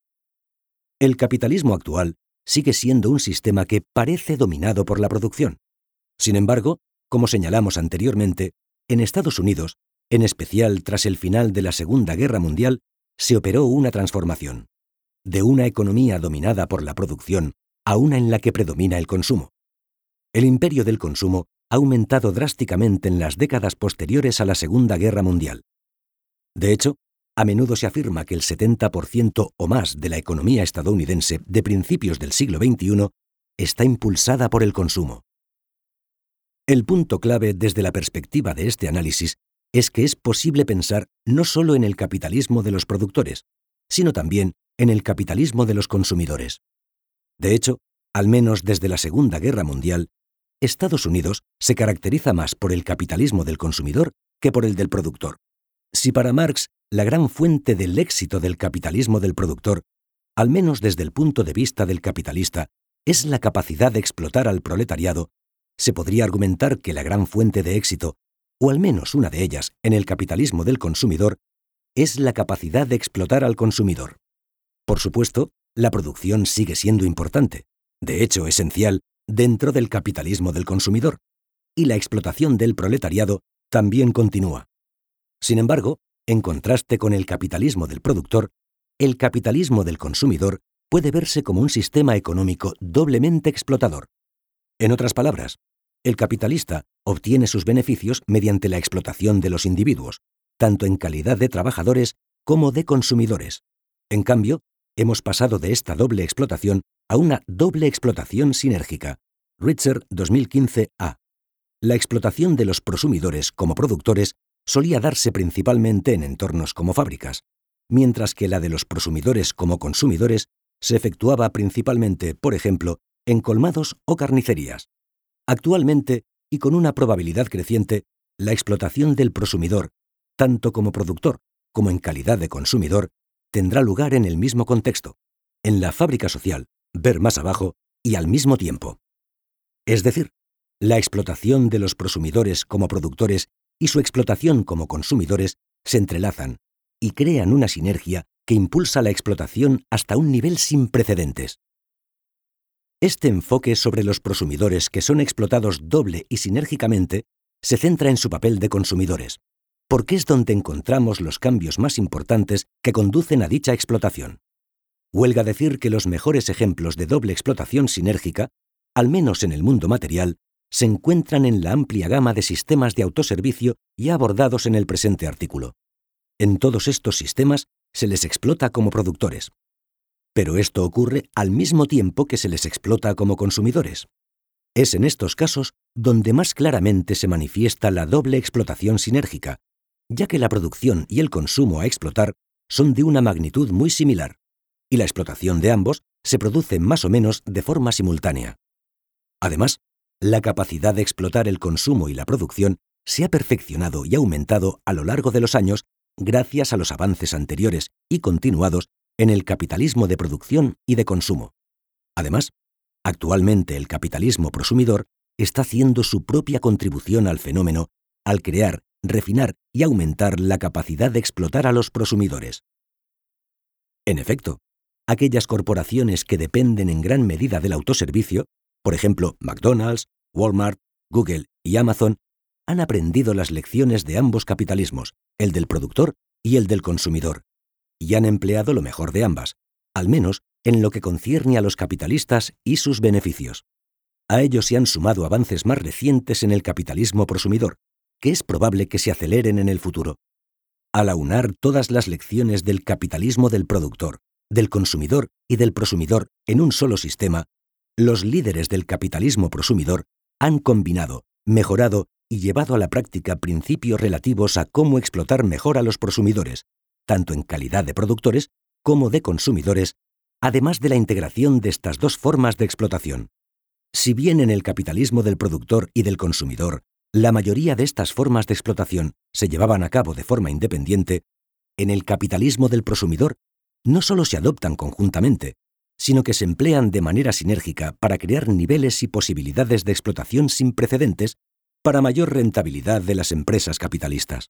El capitalismo actual sigue siendo un sistema que parece dominado por la producción. Sin embargo, como señalamos anteriormente, en Estados Unidos, en especial tras el final de la Segunda Guerra Mundial, se operó una transformación, de una economía dominada por la producción a una en la que predomina el consumo. El imperio del consumo ha aumentado drásticamente en las décadas posteriores a la Segunda Guerra Mundial. De hecho, A menudo se afirma que el 70% o más de la economía estadounidense de principios del siglo XXI está impulsada por el consumo. El punto clave desde la perspectiva de este análisis es que es posible pensar no solo en el capitalismo de los productores, sino también en el capitalismo de los consumidores. De hecho, al menos desde la Segunda Guerra Mundial, Estados Unidos se caracteriza más por el capitalismo del consumidor que por el del productor. Si para Marx la gran fuente del éxito del capitalismo del productor, al menos desde el punto de vista del capitalista, es la capacidad de explotar al proletariado, se podría argumentar que la gran fuente de éxito, o al menos una de ellas, en el capitalismo del consumidor, es la capacidad de explotar al consumidor. Por supuesto, la producción sigue siendo importante, de hecho esencial, dentro del capitalismo del consumidor, y la explotación del proletariado también continúa. Sin embargo, en contraste con el capitalismo del productor, el capitalismo del consumidor puede verse como un sistema económico doblemente explotador. En otras palabras, el capitalista obtiene sus beneficios mediante la explotación de los individuos, tanto en calidad de trabajadores como de consumidores. En cambio, hemos pasado de esta doble explotación a una doble explotación sinérgica. Richter, 2015a. La explotación de los prosumidores como productores solía darse principalmente en entornos como fábricas, mientras que la de los prosumidores como consumidores se efectuaba principalmente, por ejemplo, en colmados o carnicerías. Actualmente, y con una probabilidad creciente, la explotación del prosumidor, tanto como productor como en calidad de consumidor, tendrá lugar en el mismo contexto, en la fábrica social, ver más abajo, y al mismo tiempo. Es decir, la explotación de los prosumidores como productores y su explotación como consumidores se entrelazan y crean una sinergia que impulsa la explotación hasta un nivel sin precedentes. Este enfoque sobre los prosumidores que son explotados doble y sinérgicamente se centra en su papel de consumidores, porque es donde encontramos los cambios más importantes que conducen a dicha explotación. Huelga decir que los mejores ejemplos de doble explotación sinérgica, al menos en el mundo material, se encuentran en la amplia gama de sistemas de autoservicio ya abordados en el presente artículo. En todos estos sistemas se les explota como productores. Pero esto ocurre al mismo tiempo que se les explota como consumidores. Es en estos casos donde más claramente se manifiesta la doble explotación sinérgica, ya que la producción y el consumo a explotar son de una magnitud muy similar, y la explotación de ambos se produce más o menos de forma simultánea. Además, la capacidad de explotar el consumo y la producción se ha perfeccionado y aumentado a lo largo de los años gracias a los avances anteriores y continuados en el capitalismo de producción y de consumo. Además, actualmente el capitalismo prosumidor está haciendo su propia contribución al fenómeno al crear, refinar y aumentar la capacidad de explotar a los prosumidores. En efecto, aquellas corporaciones que dependen en gran medida del autoservicio, por ejemplo, McDonald's, Walmart, Google y Amazon, han aprendido las lecciones de ambos capitalismos, el del productor y el del consumidor, y han empleado lo mejor de ambas, al menos en lo que concierne a los capitalistas y sus beneficios. A ello se han sumado avances más recientes en el capitalismo prosumidor, que es probable que se aceleren en el futuro. Al aunar todas las lecciones del capitalismo del productor, del consumidor y del prosumidor en un solo sistema, los líderes del capitalismo prosumidor han combinado, mejorado y llevado a la práctica principios relativos a cómo explotar mejor a los prosumidores, tanto en calidad de productores como de consumidores, además de la integración de estas dos formas de explotación. Si bien en el capitalismo del productor y del consumidor, la mayoría de estas formas de explotación se llevaban a cabo de forma independiente, en el capitalismo del prosumidor no solo se adoptan conjuntamente, sino que se emplean de manera sinérgica para crear niveles y posibilidades de explotación sin precedentes para mayor rentabilidad de las empresas capitalistas.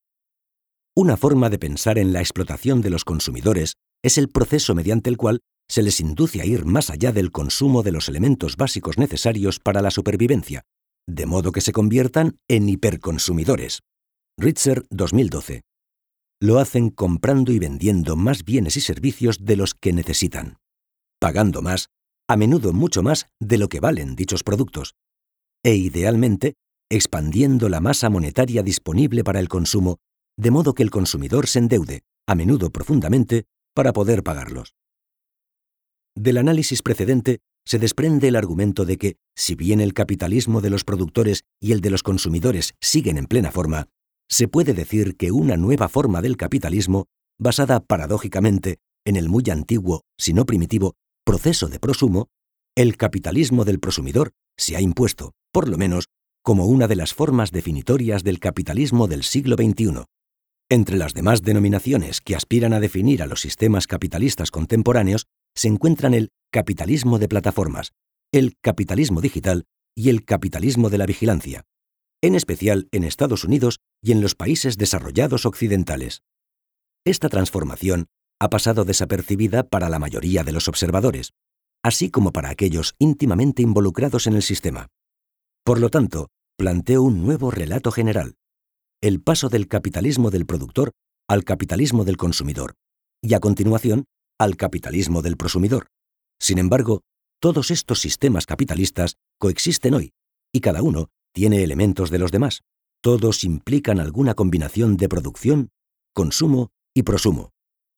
Una forma de pensar en la explotación de los consumidores es el proceso mediante el cual se les induce a ir más allá del consumo de los elementos básicos necesarios para la supervivencia, de modo que se conviertan en hiperconsumidores. Richter, 2012. Lo hacen comprando y vendiendo más bienes y servicios de los que necesitan, pagando más, a menudo mucho más de lo que valen dichos productos, e idealmente expandiendo la masa monetaria disponible para el consumo, de modo que el consumidor se endeude, a menudo profundamente, para poder pagarlos. Del análisis precedente se desprende el argumento de que, si bien el capitalismo de los productores y el de los consumidores siguen en plena forma, se puede decir que una nueva forma del capitalismo, basada paradójicamente en el muy antiguo, si no primitivo, proceso de prosumo, el capitalismo del prosumidor, se ha impuesto, por lo menos, como una de las formas definitorias del capitalismo del siglo XXI. Entre las demás denominaciones que aspiran a definir a los sistemas capitalistas contemporáneos se encuentran el capitalismo de plataformas, el capitalismo digital y el capitalismo de la vigilancia, en especial en Estados Unidos y en los países desarrollados occidentales. Esta transformación ha pasado desapercibida para la mayoría de los observadores, así como para aquellos íntimamente involucrados en el sistema. Por lo tanto, planteo un nuevo relato general: el paso del capitalismo del productor al capitalismo del consumidor, y a continuación, al capitalismo del prosumidor. Sin embargo, todos estos sistemas capitalistas coexisten hoy, y cada uno tiene elementos de los demás. Todos implican alguna combinación de producción, consumo y prosumo.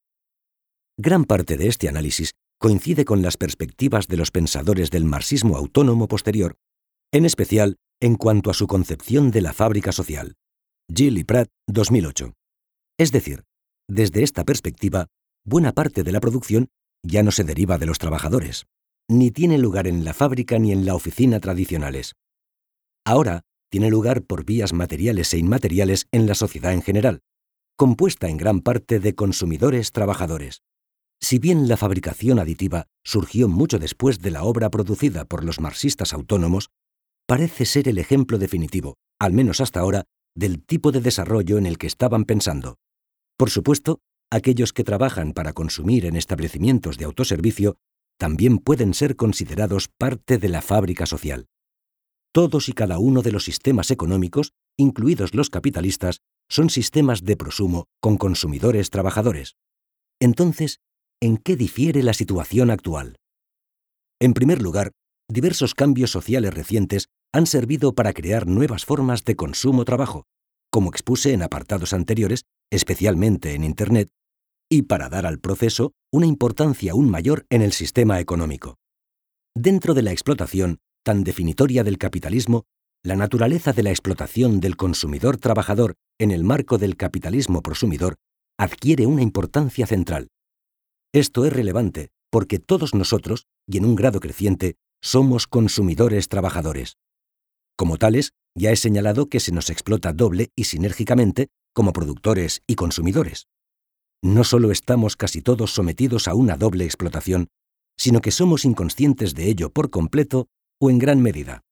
Gran parte de este análisis coincide con las perspectivas de los pensadores del marxismo autónomo posterior, en especial en cuanto a su concepción de la fábrica social. Gill y Pratt, 2008. Es decir, desde esta perspectiva, buena parte de la producción ya no se deriva de los trabajadores, ni tiene lugar en la fábrica ni en la oficina tradicionales. Ahora tiene lugar por vías materiales e inmateriales en la sociedad en general, compuesta en gran parte de consumidores-trabajadores. Si bien la fabricación aditiva surgió mucho después de la obra producida por los marxistas autónomos, parece ser el ejemplo definitivo, al menos hasta ahora, del tipo de desarrollo en el que estaban pensando. Por supuesto, aquellos que trabajan para consumir en establecimientos de autoservicio también pueden ser considerados parte de la fábrica social. Todos y cada uno de los sistemas económicos, incluidos los capitalistas, son sistemas de prosumo con consumidores-trabajadores. Entonces, ¿en qué difiere la situación actual? En primer lugar, diversos cambios sociales recientes han servido para crear nuevas formas de consumo-trabajo, como expuse en apartados anteriores, especialmente en Internet, y para dar al proceso una importancia aún mayor en el sistema económico. Dentro de la explotación, tan definitoria del capitalismo, la naturaleza de la explotación del consumidor-trabajador en el marco del capitalismo prosumidor adquiere una importancia central. Esto es relevante porque todos nosotros, y en un grado creciente, somos consumidores-trabajadores. Como tales, ya he señalado que se nos explota doble y sinérgicamente como productores y consumidores. No solo estamos casi todos sometidos a una doble explotación, sino que somos inconscientes de ello por completo o en gran medida.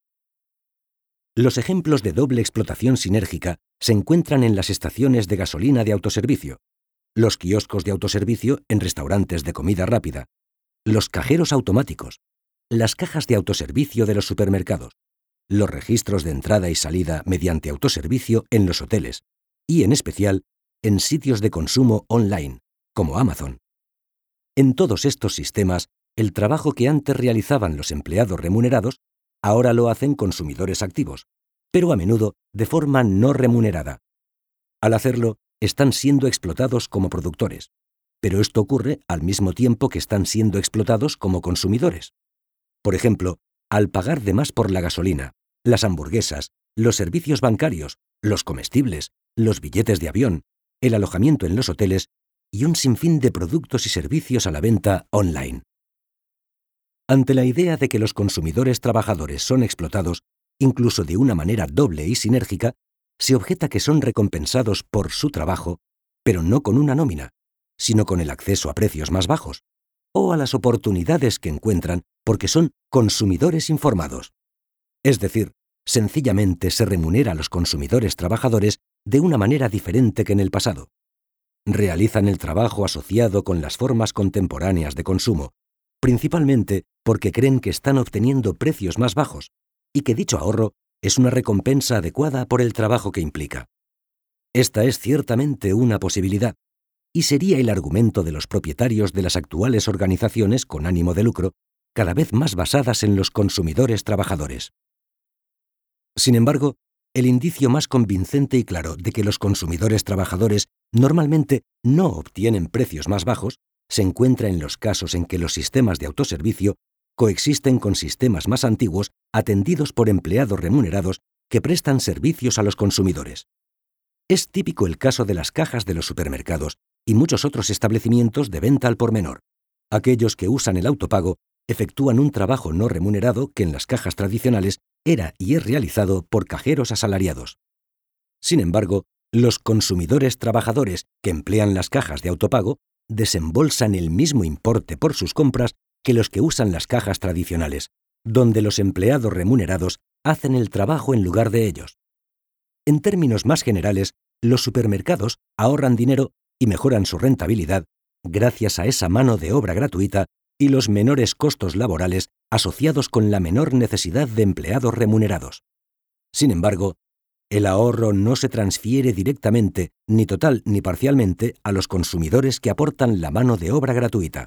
Los ejemplos de doble explotación sinérgica se encuentran en las estaciones de gasolina de autoservicio, los kioscos de autoservicio en restaurantes de comida rápida, los cajeros automáticos, las cajas de autoservicio de los supermercados, los registros de entrada y salida mediante autoservicio en los hoteles y, en especial, en sitios de consumo online, como Amazon. En todos estos sistemas, el trabajo que antes realizaban los empleados remunerados, ahora lo hacen consumidores activos, pero a menudo de forma no remunerada. Al hacerlo, están siendo explotados como productores, pero esto ocurre al mismo tiempo que están siendo explotados como consumidores. Por ejemplo, al pagar de más por la gasolina, las hamburguesas, los servicios bancarios, los comestibles, los billetes de avión, el alojamiento en los hoteles y un sinfín de productos y servicios a la venta online. Ante la idea de que los consumidores trabajadores son explotados, incluso de una manera doble y sinérgica, se objeta que son recompensados por su trabajo, pero no con una nómina, sino con el acceso a precios más bajos, o a las oportunidades que encuentran porque son consumidores informados. Es decir, sencillamente se remunera a los consumidores trabajadores de una manera diferente que en el pasado. Realizan el trabajo asociado con las formas contemporáneas de consumo, principalmente porque creen que están obteniendo precios más bajos y que dicho ahorro es una recompensa adecuada por el trabajo que implica. Esta es ciertamente una posibilidad, y sería el argumento de los propietarios de las actuales organizaciones con ánimo de lucro, cada vez más basadas en los consumidores trabajadores. Sin embargo, el indicio más convincente y claro de que los consumidores trabajadores Normalmente no obtienen precios más bajos, se encuentra en los casos en que los sistemas de autoservicio coexisten con sistemas más antiguos atendidos por empleados remunerados que prestan servicios a los consumidores. Es típico el caso de las cajas de los supermercados y muchos otros establecimientos de venta al por menor. Aquellos que usan el autopago efectúan un trabajo no remunerado que en las cajas tradicionales era y es realizado por cajeros asalariados. Sin embargo, los consumidores trabajadores que emplean las cajas de autopago desembolsan el mismo importe por sus compras que los que usan las cajas tradicionales, donde los empleados remunerados hacen el trabajo en lugar de ellos. En términos más generales, los supermercados ahorran dinero y mejoran su rentabilidad gracias a esa mano de obra gratuita y los menores costos laborales asociados con la menor necesidad de empleados remunerados. Sin embargo, el ahorro no se transfiere directamente, ni total ni parcialmente, a los consumidores que aportan la mano de obra gratuita.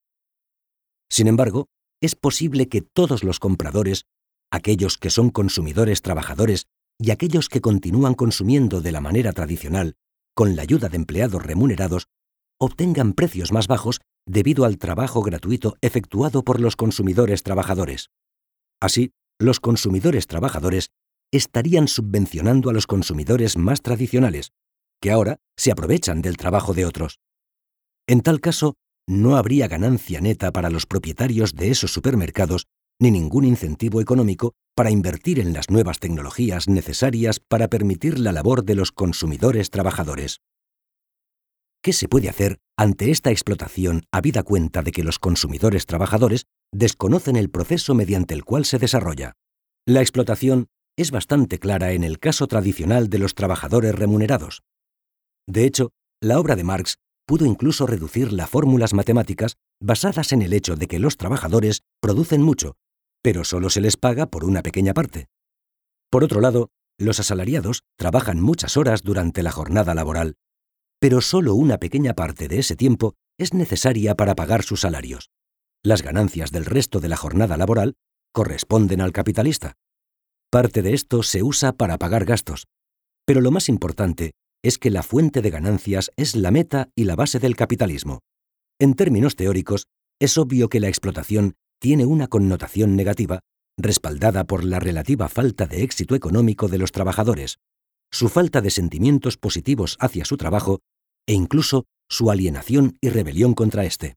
Sin embargo, es posible que todos los compradores, aquellos que son consumidores trabajadores y aquellos que continúan consumiendo de la manera tradicional, con la ayuda de empleados remunerados, obtengan precios más bajos debido al trabajo gratuito efectuado por los consumidores trabajadores. Así, los consumidores trabajadores estarían subvencionando a los consumidores más tradicionales, que ahora se aprovechan del trabajo de otros. En tal caso, no habría ganancia neta para los propietarios de esos supermercados ni ningún incentivo económico para invertir en las nuevas tecnologías necesarias para permitir la labor de los consumidores trabajadores. ¿Qué se puede hacer ante esta explotación habida cuenta de que los consumidores trabajadores desconocen el proceso mediante el cual se desarrolla? La explotación es bastante clara en el caso tradicional de los trabajadores remunerados. De hecho, la obra de Marx pudo incluso reducirla a fórmulas matemáticas basadas en el hecho de que los trabajadores producen mucho, pero solo se les paga por una pequeña parte. Por otro lado, los asalariados trabajan muchas horas durante la jornada laboral, pero solo una pequeña parte de ese tiempo es necesaria para pagar sus salarios. Las ganancias del resto de la jornada laboral corresponden al capitalista. Parte de esto se usa para pagar gastos, pero lo más importante es que la fuente de ganancias es la meta y la base del capitalismo. En términos teóricos, es obvio que la explotación tiene una connotación negativa, respaldada por la relativa falta de éxito económico de los trabajadores, su falta de sentimientos positivos hacia su trabajo e incluso su alienación y rebelión contra éste.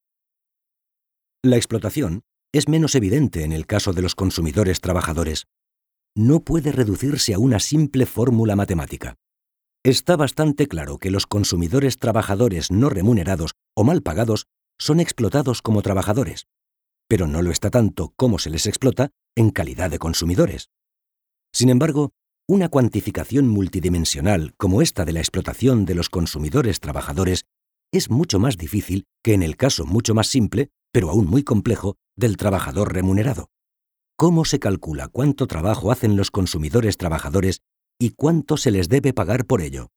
La explotación es menos evidente en el caso de los consumidores trabajadores. No puede reducirse a una simple fórmula matemática. Está bastante claro que los consumidores trabajadores no remunerados o mal pagados son explotados como trabajadores, pero no lo está tanto cómo se les explota en calidad de consumidores. Sin embargo, una cuantificación multidimensional como esta de la explotación de los consumidores trabajadores es mucho más difícil que en el caso mucho más simple, pero aún muy complejo, del trabajador remunerado. ¿Cómo se calcula cuánto trabajo hacen los consumidores trabajadores y cuánto se les debe pagar por ello?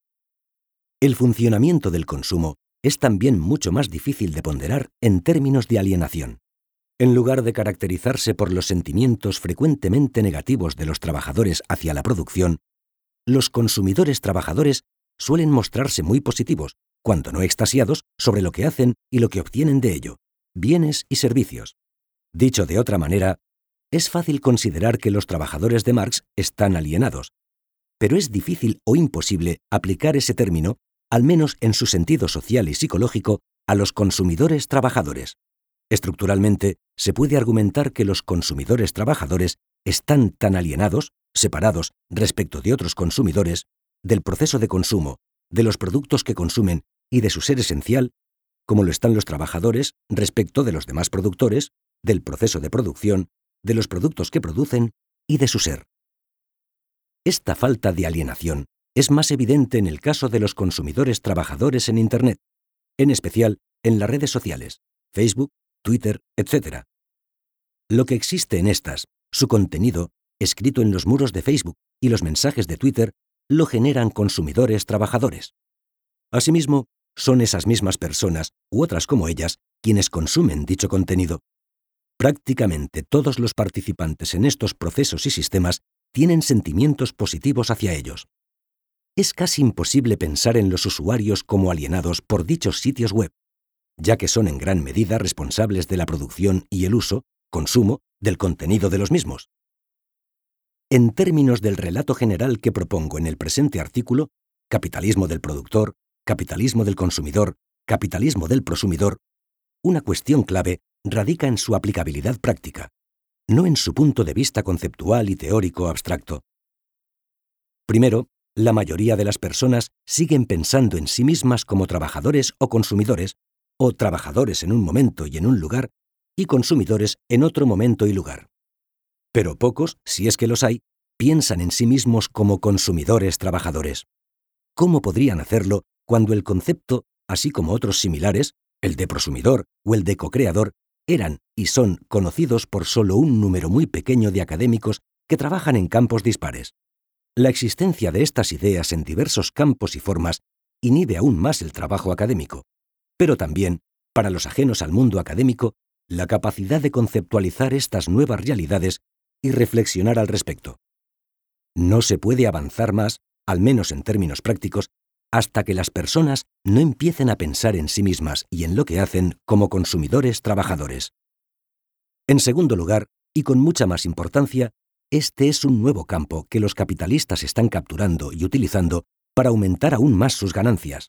El funcionamiento del consumo es también mucho más difícil de ponderar en términos de alienación. En lugar de caracterizarse por los sentimientos frecuentemente negativos de los trabajadores hacia la producción, los consumidores trabajadores suelen mostrarse muy positivos, cuando no extasiados, sobre lo que hacen y lo que obtienen de ello, bienes y servicios. Dicho de otra manera, es fácil considerar que los trabajadores de Marx están alienados, pero es difícil o imposible aplicar ese término, al menos en su sentido social y psicológico, a los consumidores trabajadores. Estructuralmente, se puede argumentar que los consumidores trabajadores están tan alienados, separados respecto de otros consumidores, del proceso de consumo, de los productos que consumen y de su ser esencial, como lo están los trabajadores respecto de los demás productores, del proceso de producción, de los productos que producen y de su ser. Esta falta de alienación es más evidente en el caso de los consumidores trabajadores en Internet, en especial en las redes sociales, Facebook, Twitter, etc. Lo que existe en estas, su contenido, escrito en los muros de Facebook y los mensajes de Twitter, lo generan consumidores trabajadores. Asimismo, son esas mismas personas, u otras como ellas, quienes consumen dicho contenido. Prácticamente todos los participantes en estos procesos y sistemas tienen sentimientos positivos hacia ellos. Es casi imposible pensar en los usuarios como alienados por dichos sitios web, ya que son en gran medida responsables de la producción y el uso, consumo, del contenido de los mismos. En términos del relato general que propongo en el presente artículo, capitalismo del productor, capitalismo del consumidor, capitalismo del prosumidor, una cuestión clave radica en su aplicabilidad práctica, no en su punto de vista conceptual y teórico abstracto. Primero, la mayoría de las personas siguen pensando en sí mismas como trabajadores o consumidores, o trabajadores en un momento y en un lugar, y consumidores en otro momento y lugar. Pero pocos, si es que los hay, piensan en sí mismos como consumidores trabajadores. ¿Cómo podrían hacerlo cuando el concepto, así como otros similares, el de prosumidor o el de cocreador, eran y son conocidos por solo un número muy pequeño de académicos que trabajan en campos dispares? La existencia de estas ideas en diversos campos y formas inhibe aún más el trabajo académico, pero también, para los ajenos al mundo académico, la capacidad de conceptualizar estas nuevas realidades y reflexionar al respecto. No se puede avanzar más, al menos en términos prácticos, hasta que las personas no empiecen a pensar en sí mismas y en lo que hacen como consumidores trabajadores. En segundo lugar, y con mucha más importancia, este es un nuevo campo que los capitalistas están capturando y utilizando para aumentar aún más sus ganancias.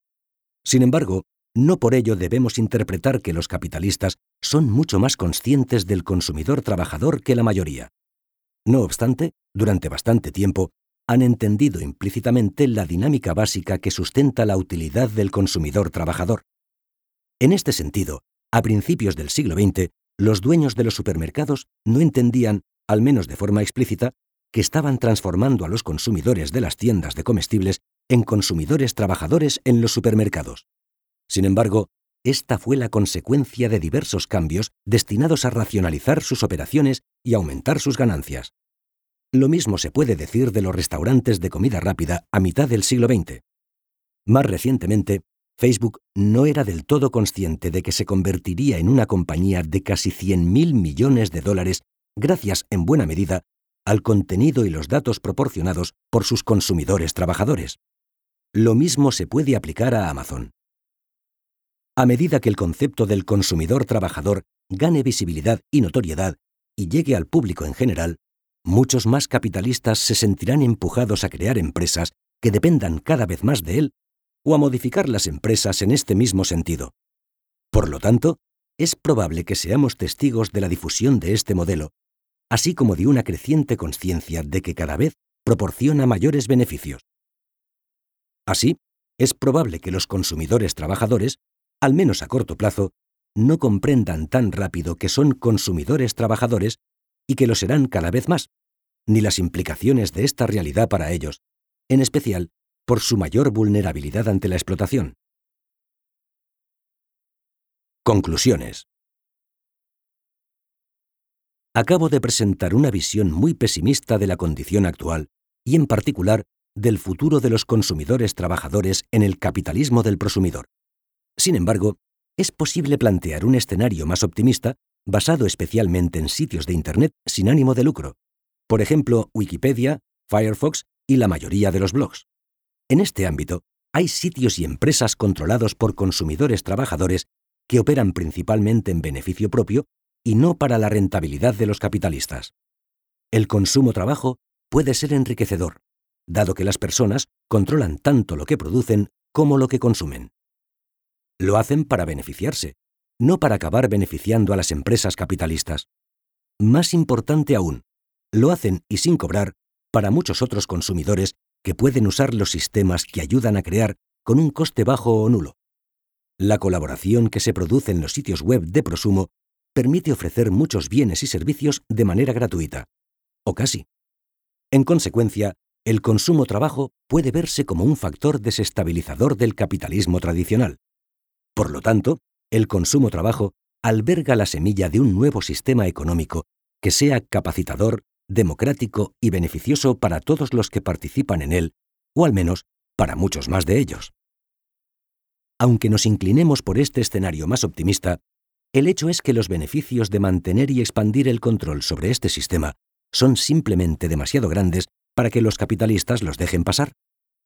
Sin embargo, no por ello debemos interpretar que los capitalistas son mucho más conscientes del consumidor trabajador que la mayoría. No obstante, durante bastante tiempo, han entendido implícitamente la dinámica básica que sustenta la utilidad del consumidor trabajador. En este sentido, a principios del siglo XX, los dueños de los supermercados no entendían, al menos de forma explícita, que estaban transformando a los consumidores de las tiendas de comestibles en consumidores trabajadores en los supermercados. Sin embargo, esta fue la consecuencia de diversos cambios destinados a racionalizar sus operaciones y aumentar sus ganancias. Lo mismo se puede decir de los restaurantes de comida rápida a mitad del siglo XX. Más recientemente, Facebook no era del todo consciente de que se convertiría en una compañía de casi 100.000 millones de dólares gracias, en buena medida, al contenido y los datos proporcionados por sus consumidores trabajadores. Lo mismo se puede aplicar a Amazon. A medida que el concepto del consumidor trabajador gane visibilidad y notoriedad y llegue al público en general, muchos más capitalistas se sentirán empujados a crear empresas que dependan cada vez más de él o a modificar las empresas en este mismo sentido. Por lo tanto, es probable que seamos testigos de la difusión de este modelo, así como de una creciente conciencia de que cada vez proporciona mayores beneficios. Así, es probable que los consumidores trabajadores, al menos a corto plazo, no comprendan tan rápido que son consumidores trabajadores y que lo serán cada vez más, ni las implicaciones de esta realidad para ellos, en especial por su mayor vulnerabilidad ante la explotación. Conclusiones. Acabo de presentar una visión muy pesimista de la condición actual y, en particular, del futuro de los consumidores trabajadores en el capitalismo del prosumidor. Sin embargo, es posible plantear un escenario más optimista basado especialmente en sitios de Internet sin ánimo de lucro, por ejemplo, Wikipedia, Firefox y la mayoría de los blogs. En este ámbito, hay sitios y empresas controlados por consumidores trabajadores que operan principalmente en beneficio propio y no para la rentabilidad de los capitalistas. El consumo-trabajo puede ser enriquecedor, dado que las personas controlan tanto lo que producen como lo que consumen. Lo hacen para beneficiarse, no para acabar beneficiando a las empresas capitalistas. Más importante aún, lo hacen y sin cobrar para muchos otros consumidores que pueden usar los sistemas que ayudan a crear con un coste bajo o nulo. La colaboración que se produce en los sitios web de prosumo permite ofrecer muchos bienes y servicios de manera gratuita, o casi. En consecuencia, el consumo-trabajo puede verse como un factor desestabilizador del capitalismo tradicional. Por lo tanto, el consumo-trabajo alberga la semilla de un nuevo sistema económico que sea capacitador, democrático y beneficioso para todos los que participan en él, o al menos para muchos más de ellos. Aunque nos inclinemos por este escenario más optimista, el hecho es que los beneficios de mantener y expandir el control sobre este sistema son simplemente demasiado grandes para que los capitalistas los dejen pasar.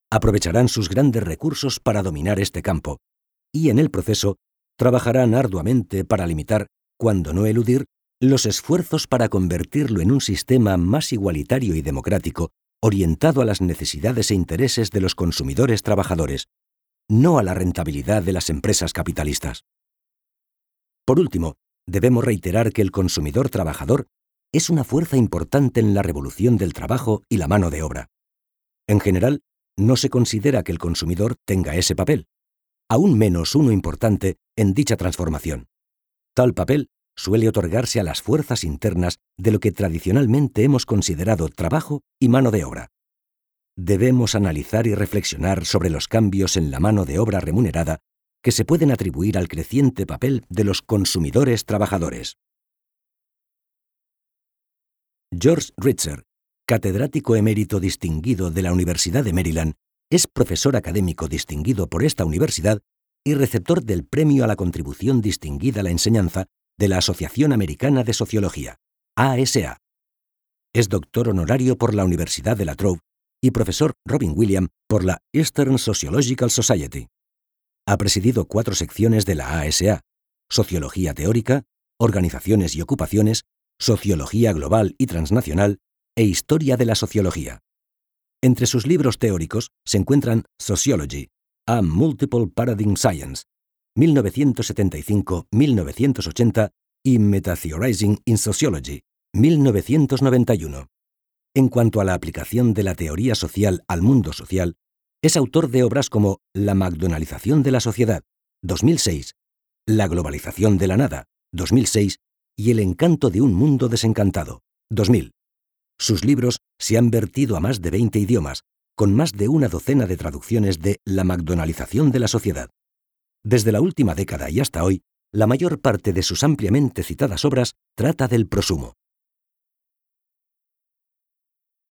Aprovecharán sus grandes recursos para dominar este campo y, en el proceso, trabajarán arduamente para limitar, cuando no eludir, los esfuerzos para convertirlo en un sistema más igualitario y democrático, orientado a las necesidades e intereses de los consumidores trabajadores, no a la rentabilidad de las empresas capitalistas. Por último, debemos reiterar que el consumidor trabajador es una fuerza importante en la revolución del trabajo y la mano de obra. En general, no se considera que el consumidor tenga ese papel, aún menos uno importante en dicha transformación. Tal papel suele otorgarse a las fuerzas internas de lo que tradicionalmente hemos considerado trabajo y mano de obra. Debemos analizar y reflexionar sobre los cambios en la mano de obra remunerada que se pueden atribuir al creciente papel de los consumidores trabajadores. George Ritzer, catedrático emérito distinguido de la Universidad de Maryland, es profesor académico distinguido por esta universidad y receptor del Premio a la Contribución Distinguida a la Enseñanza de la Asociación Americana de Sociología, ASA. Es doctor honorario por la Universidad de La Trobe y profesor Robin Williams por la Eastern Sociological Society. Ha presidido 4 secciones de la ASA: Sociología Teórica, Organizaciones y Ocupaciones, Sociología Global y Transnacional e Historia de la Sociología. Entre sus libros teóricos se encuentran Sociology, A Multiple Paradigm Science, 1975-1980, y Meta-Theorizing in Sociology, 1991. En cuanto a la aplicación de la teoría social al mundo social, es autor de obras como La McDonaldización de la sociedad, 2006, La globalización de la nada, 2006, y El encanto de un mundo desencantado, 2000. Sus libros se han vertido a más de 20 idiomas, con más de una docena de traducciones de La McDonaldización de la sociedad. Desde la última década y hasta hoy, la mayor parte de sus ampliamente citadas obras trata del prosumo.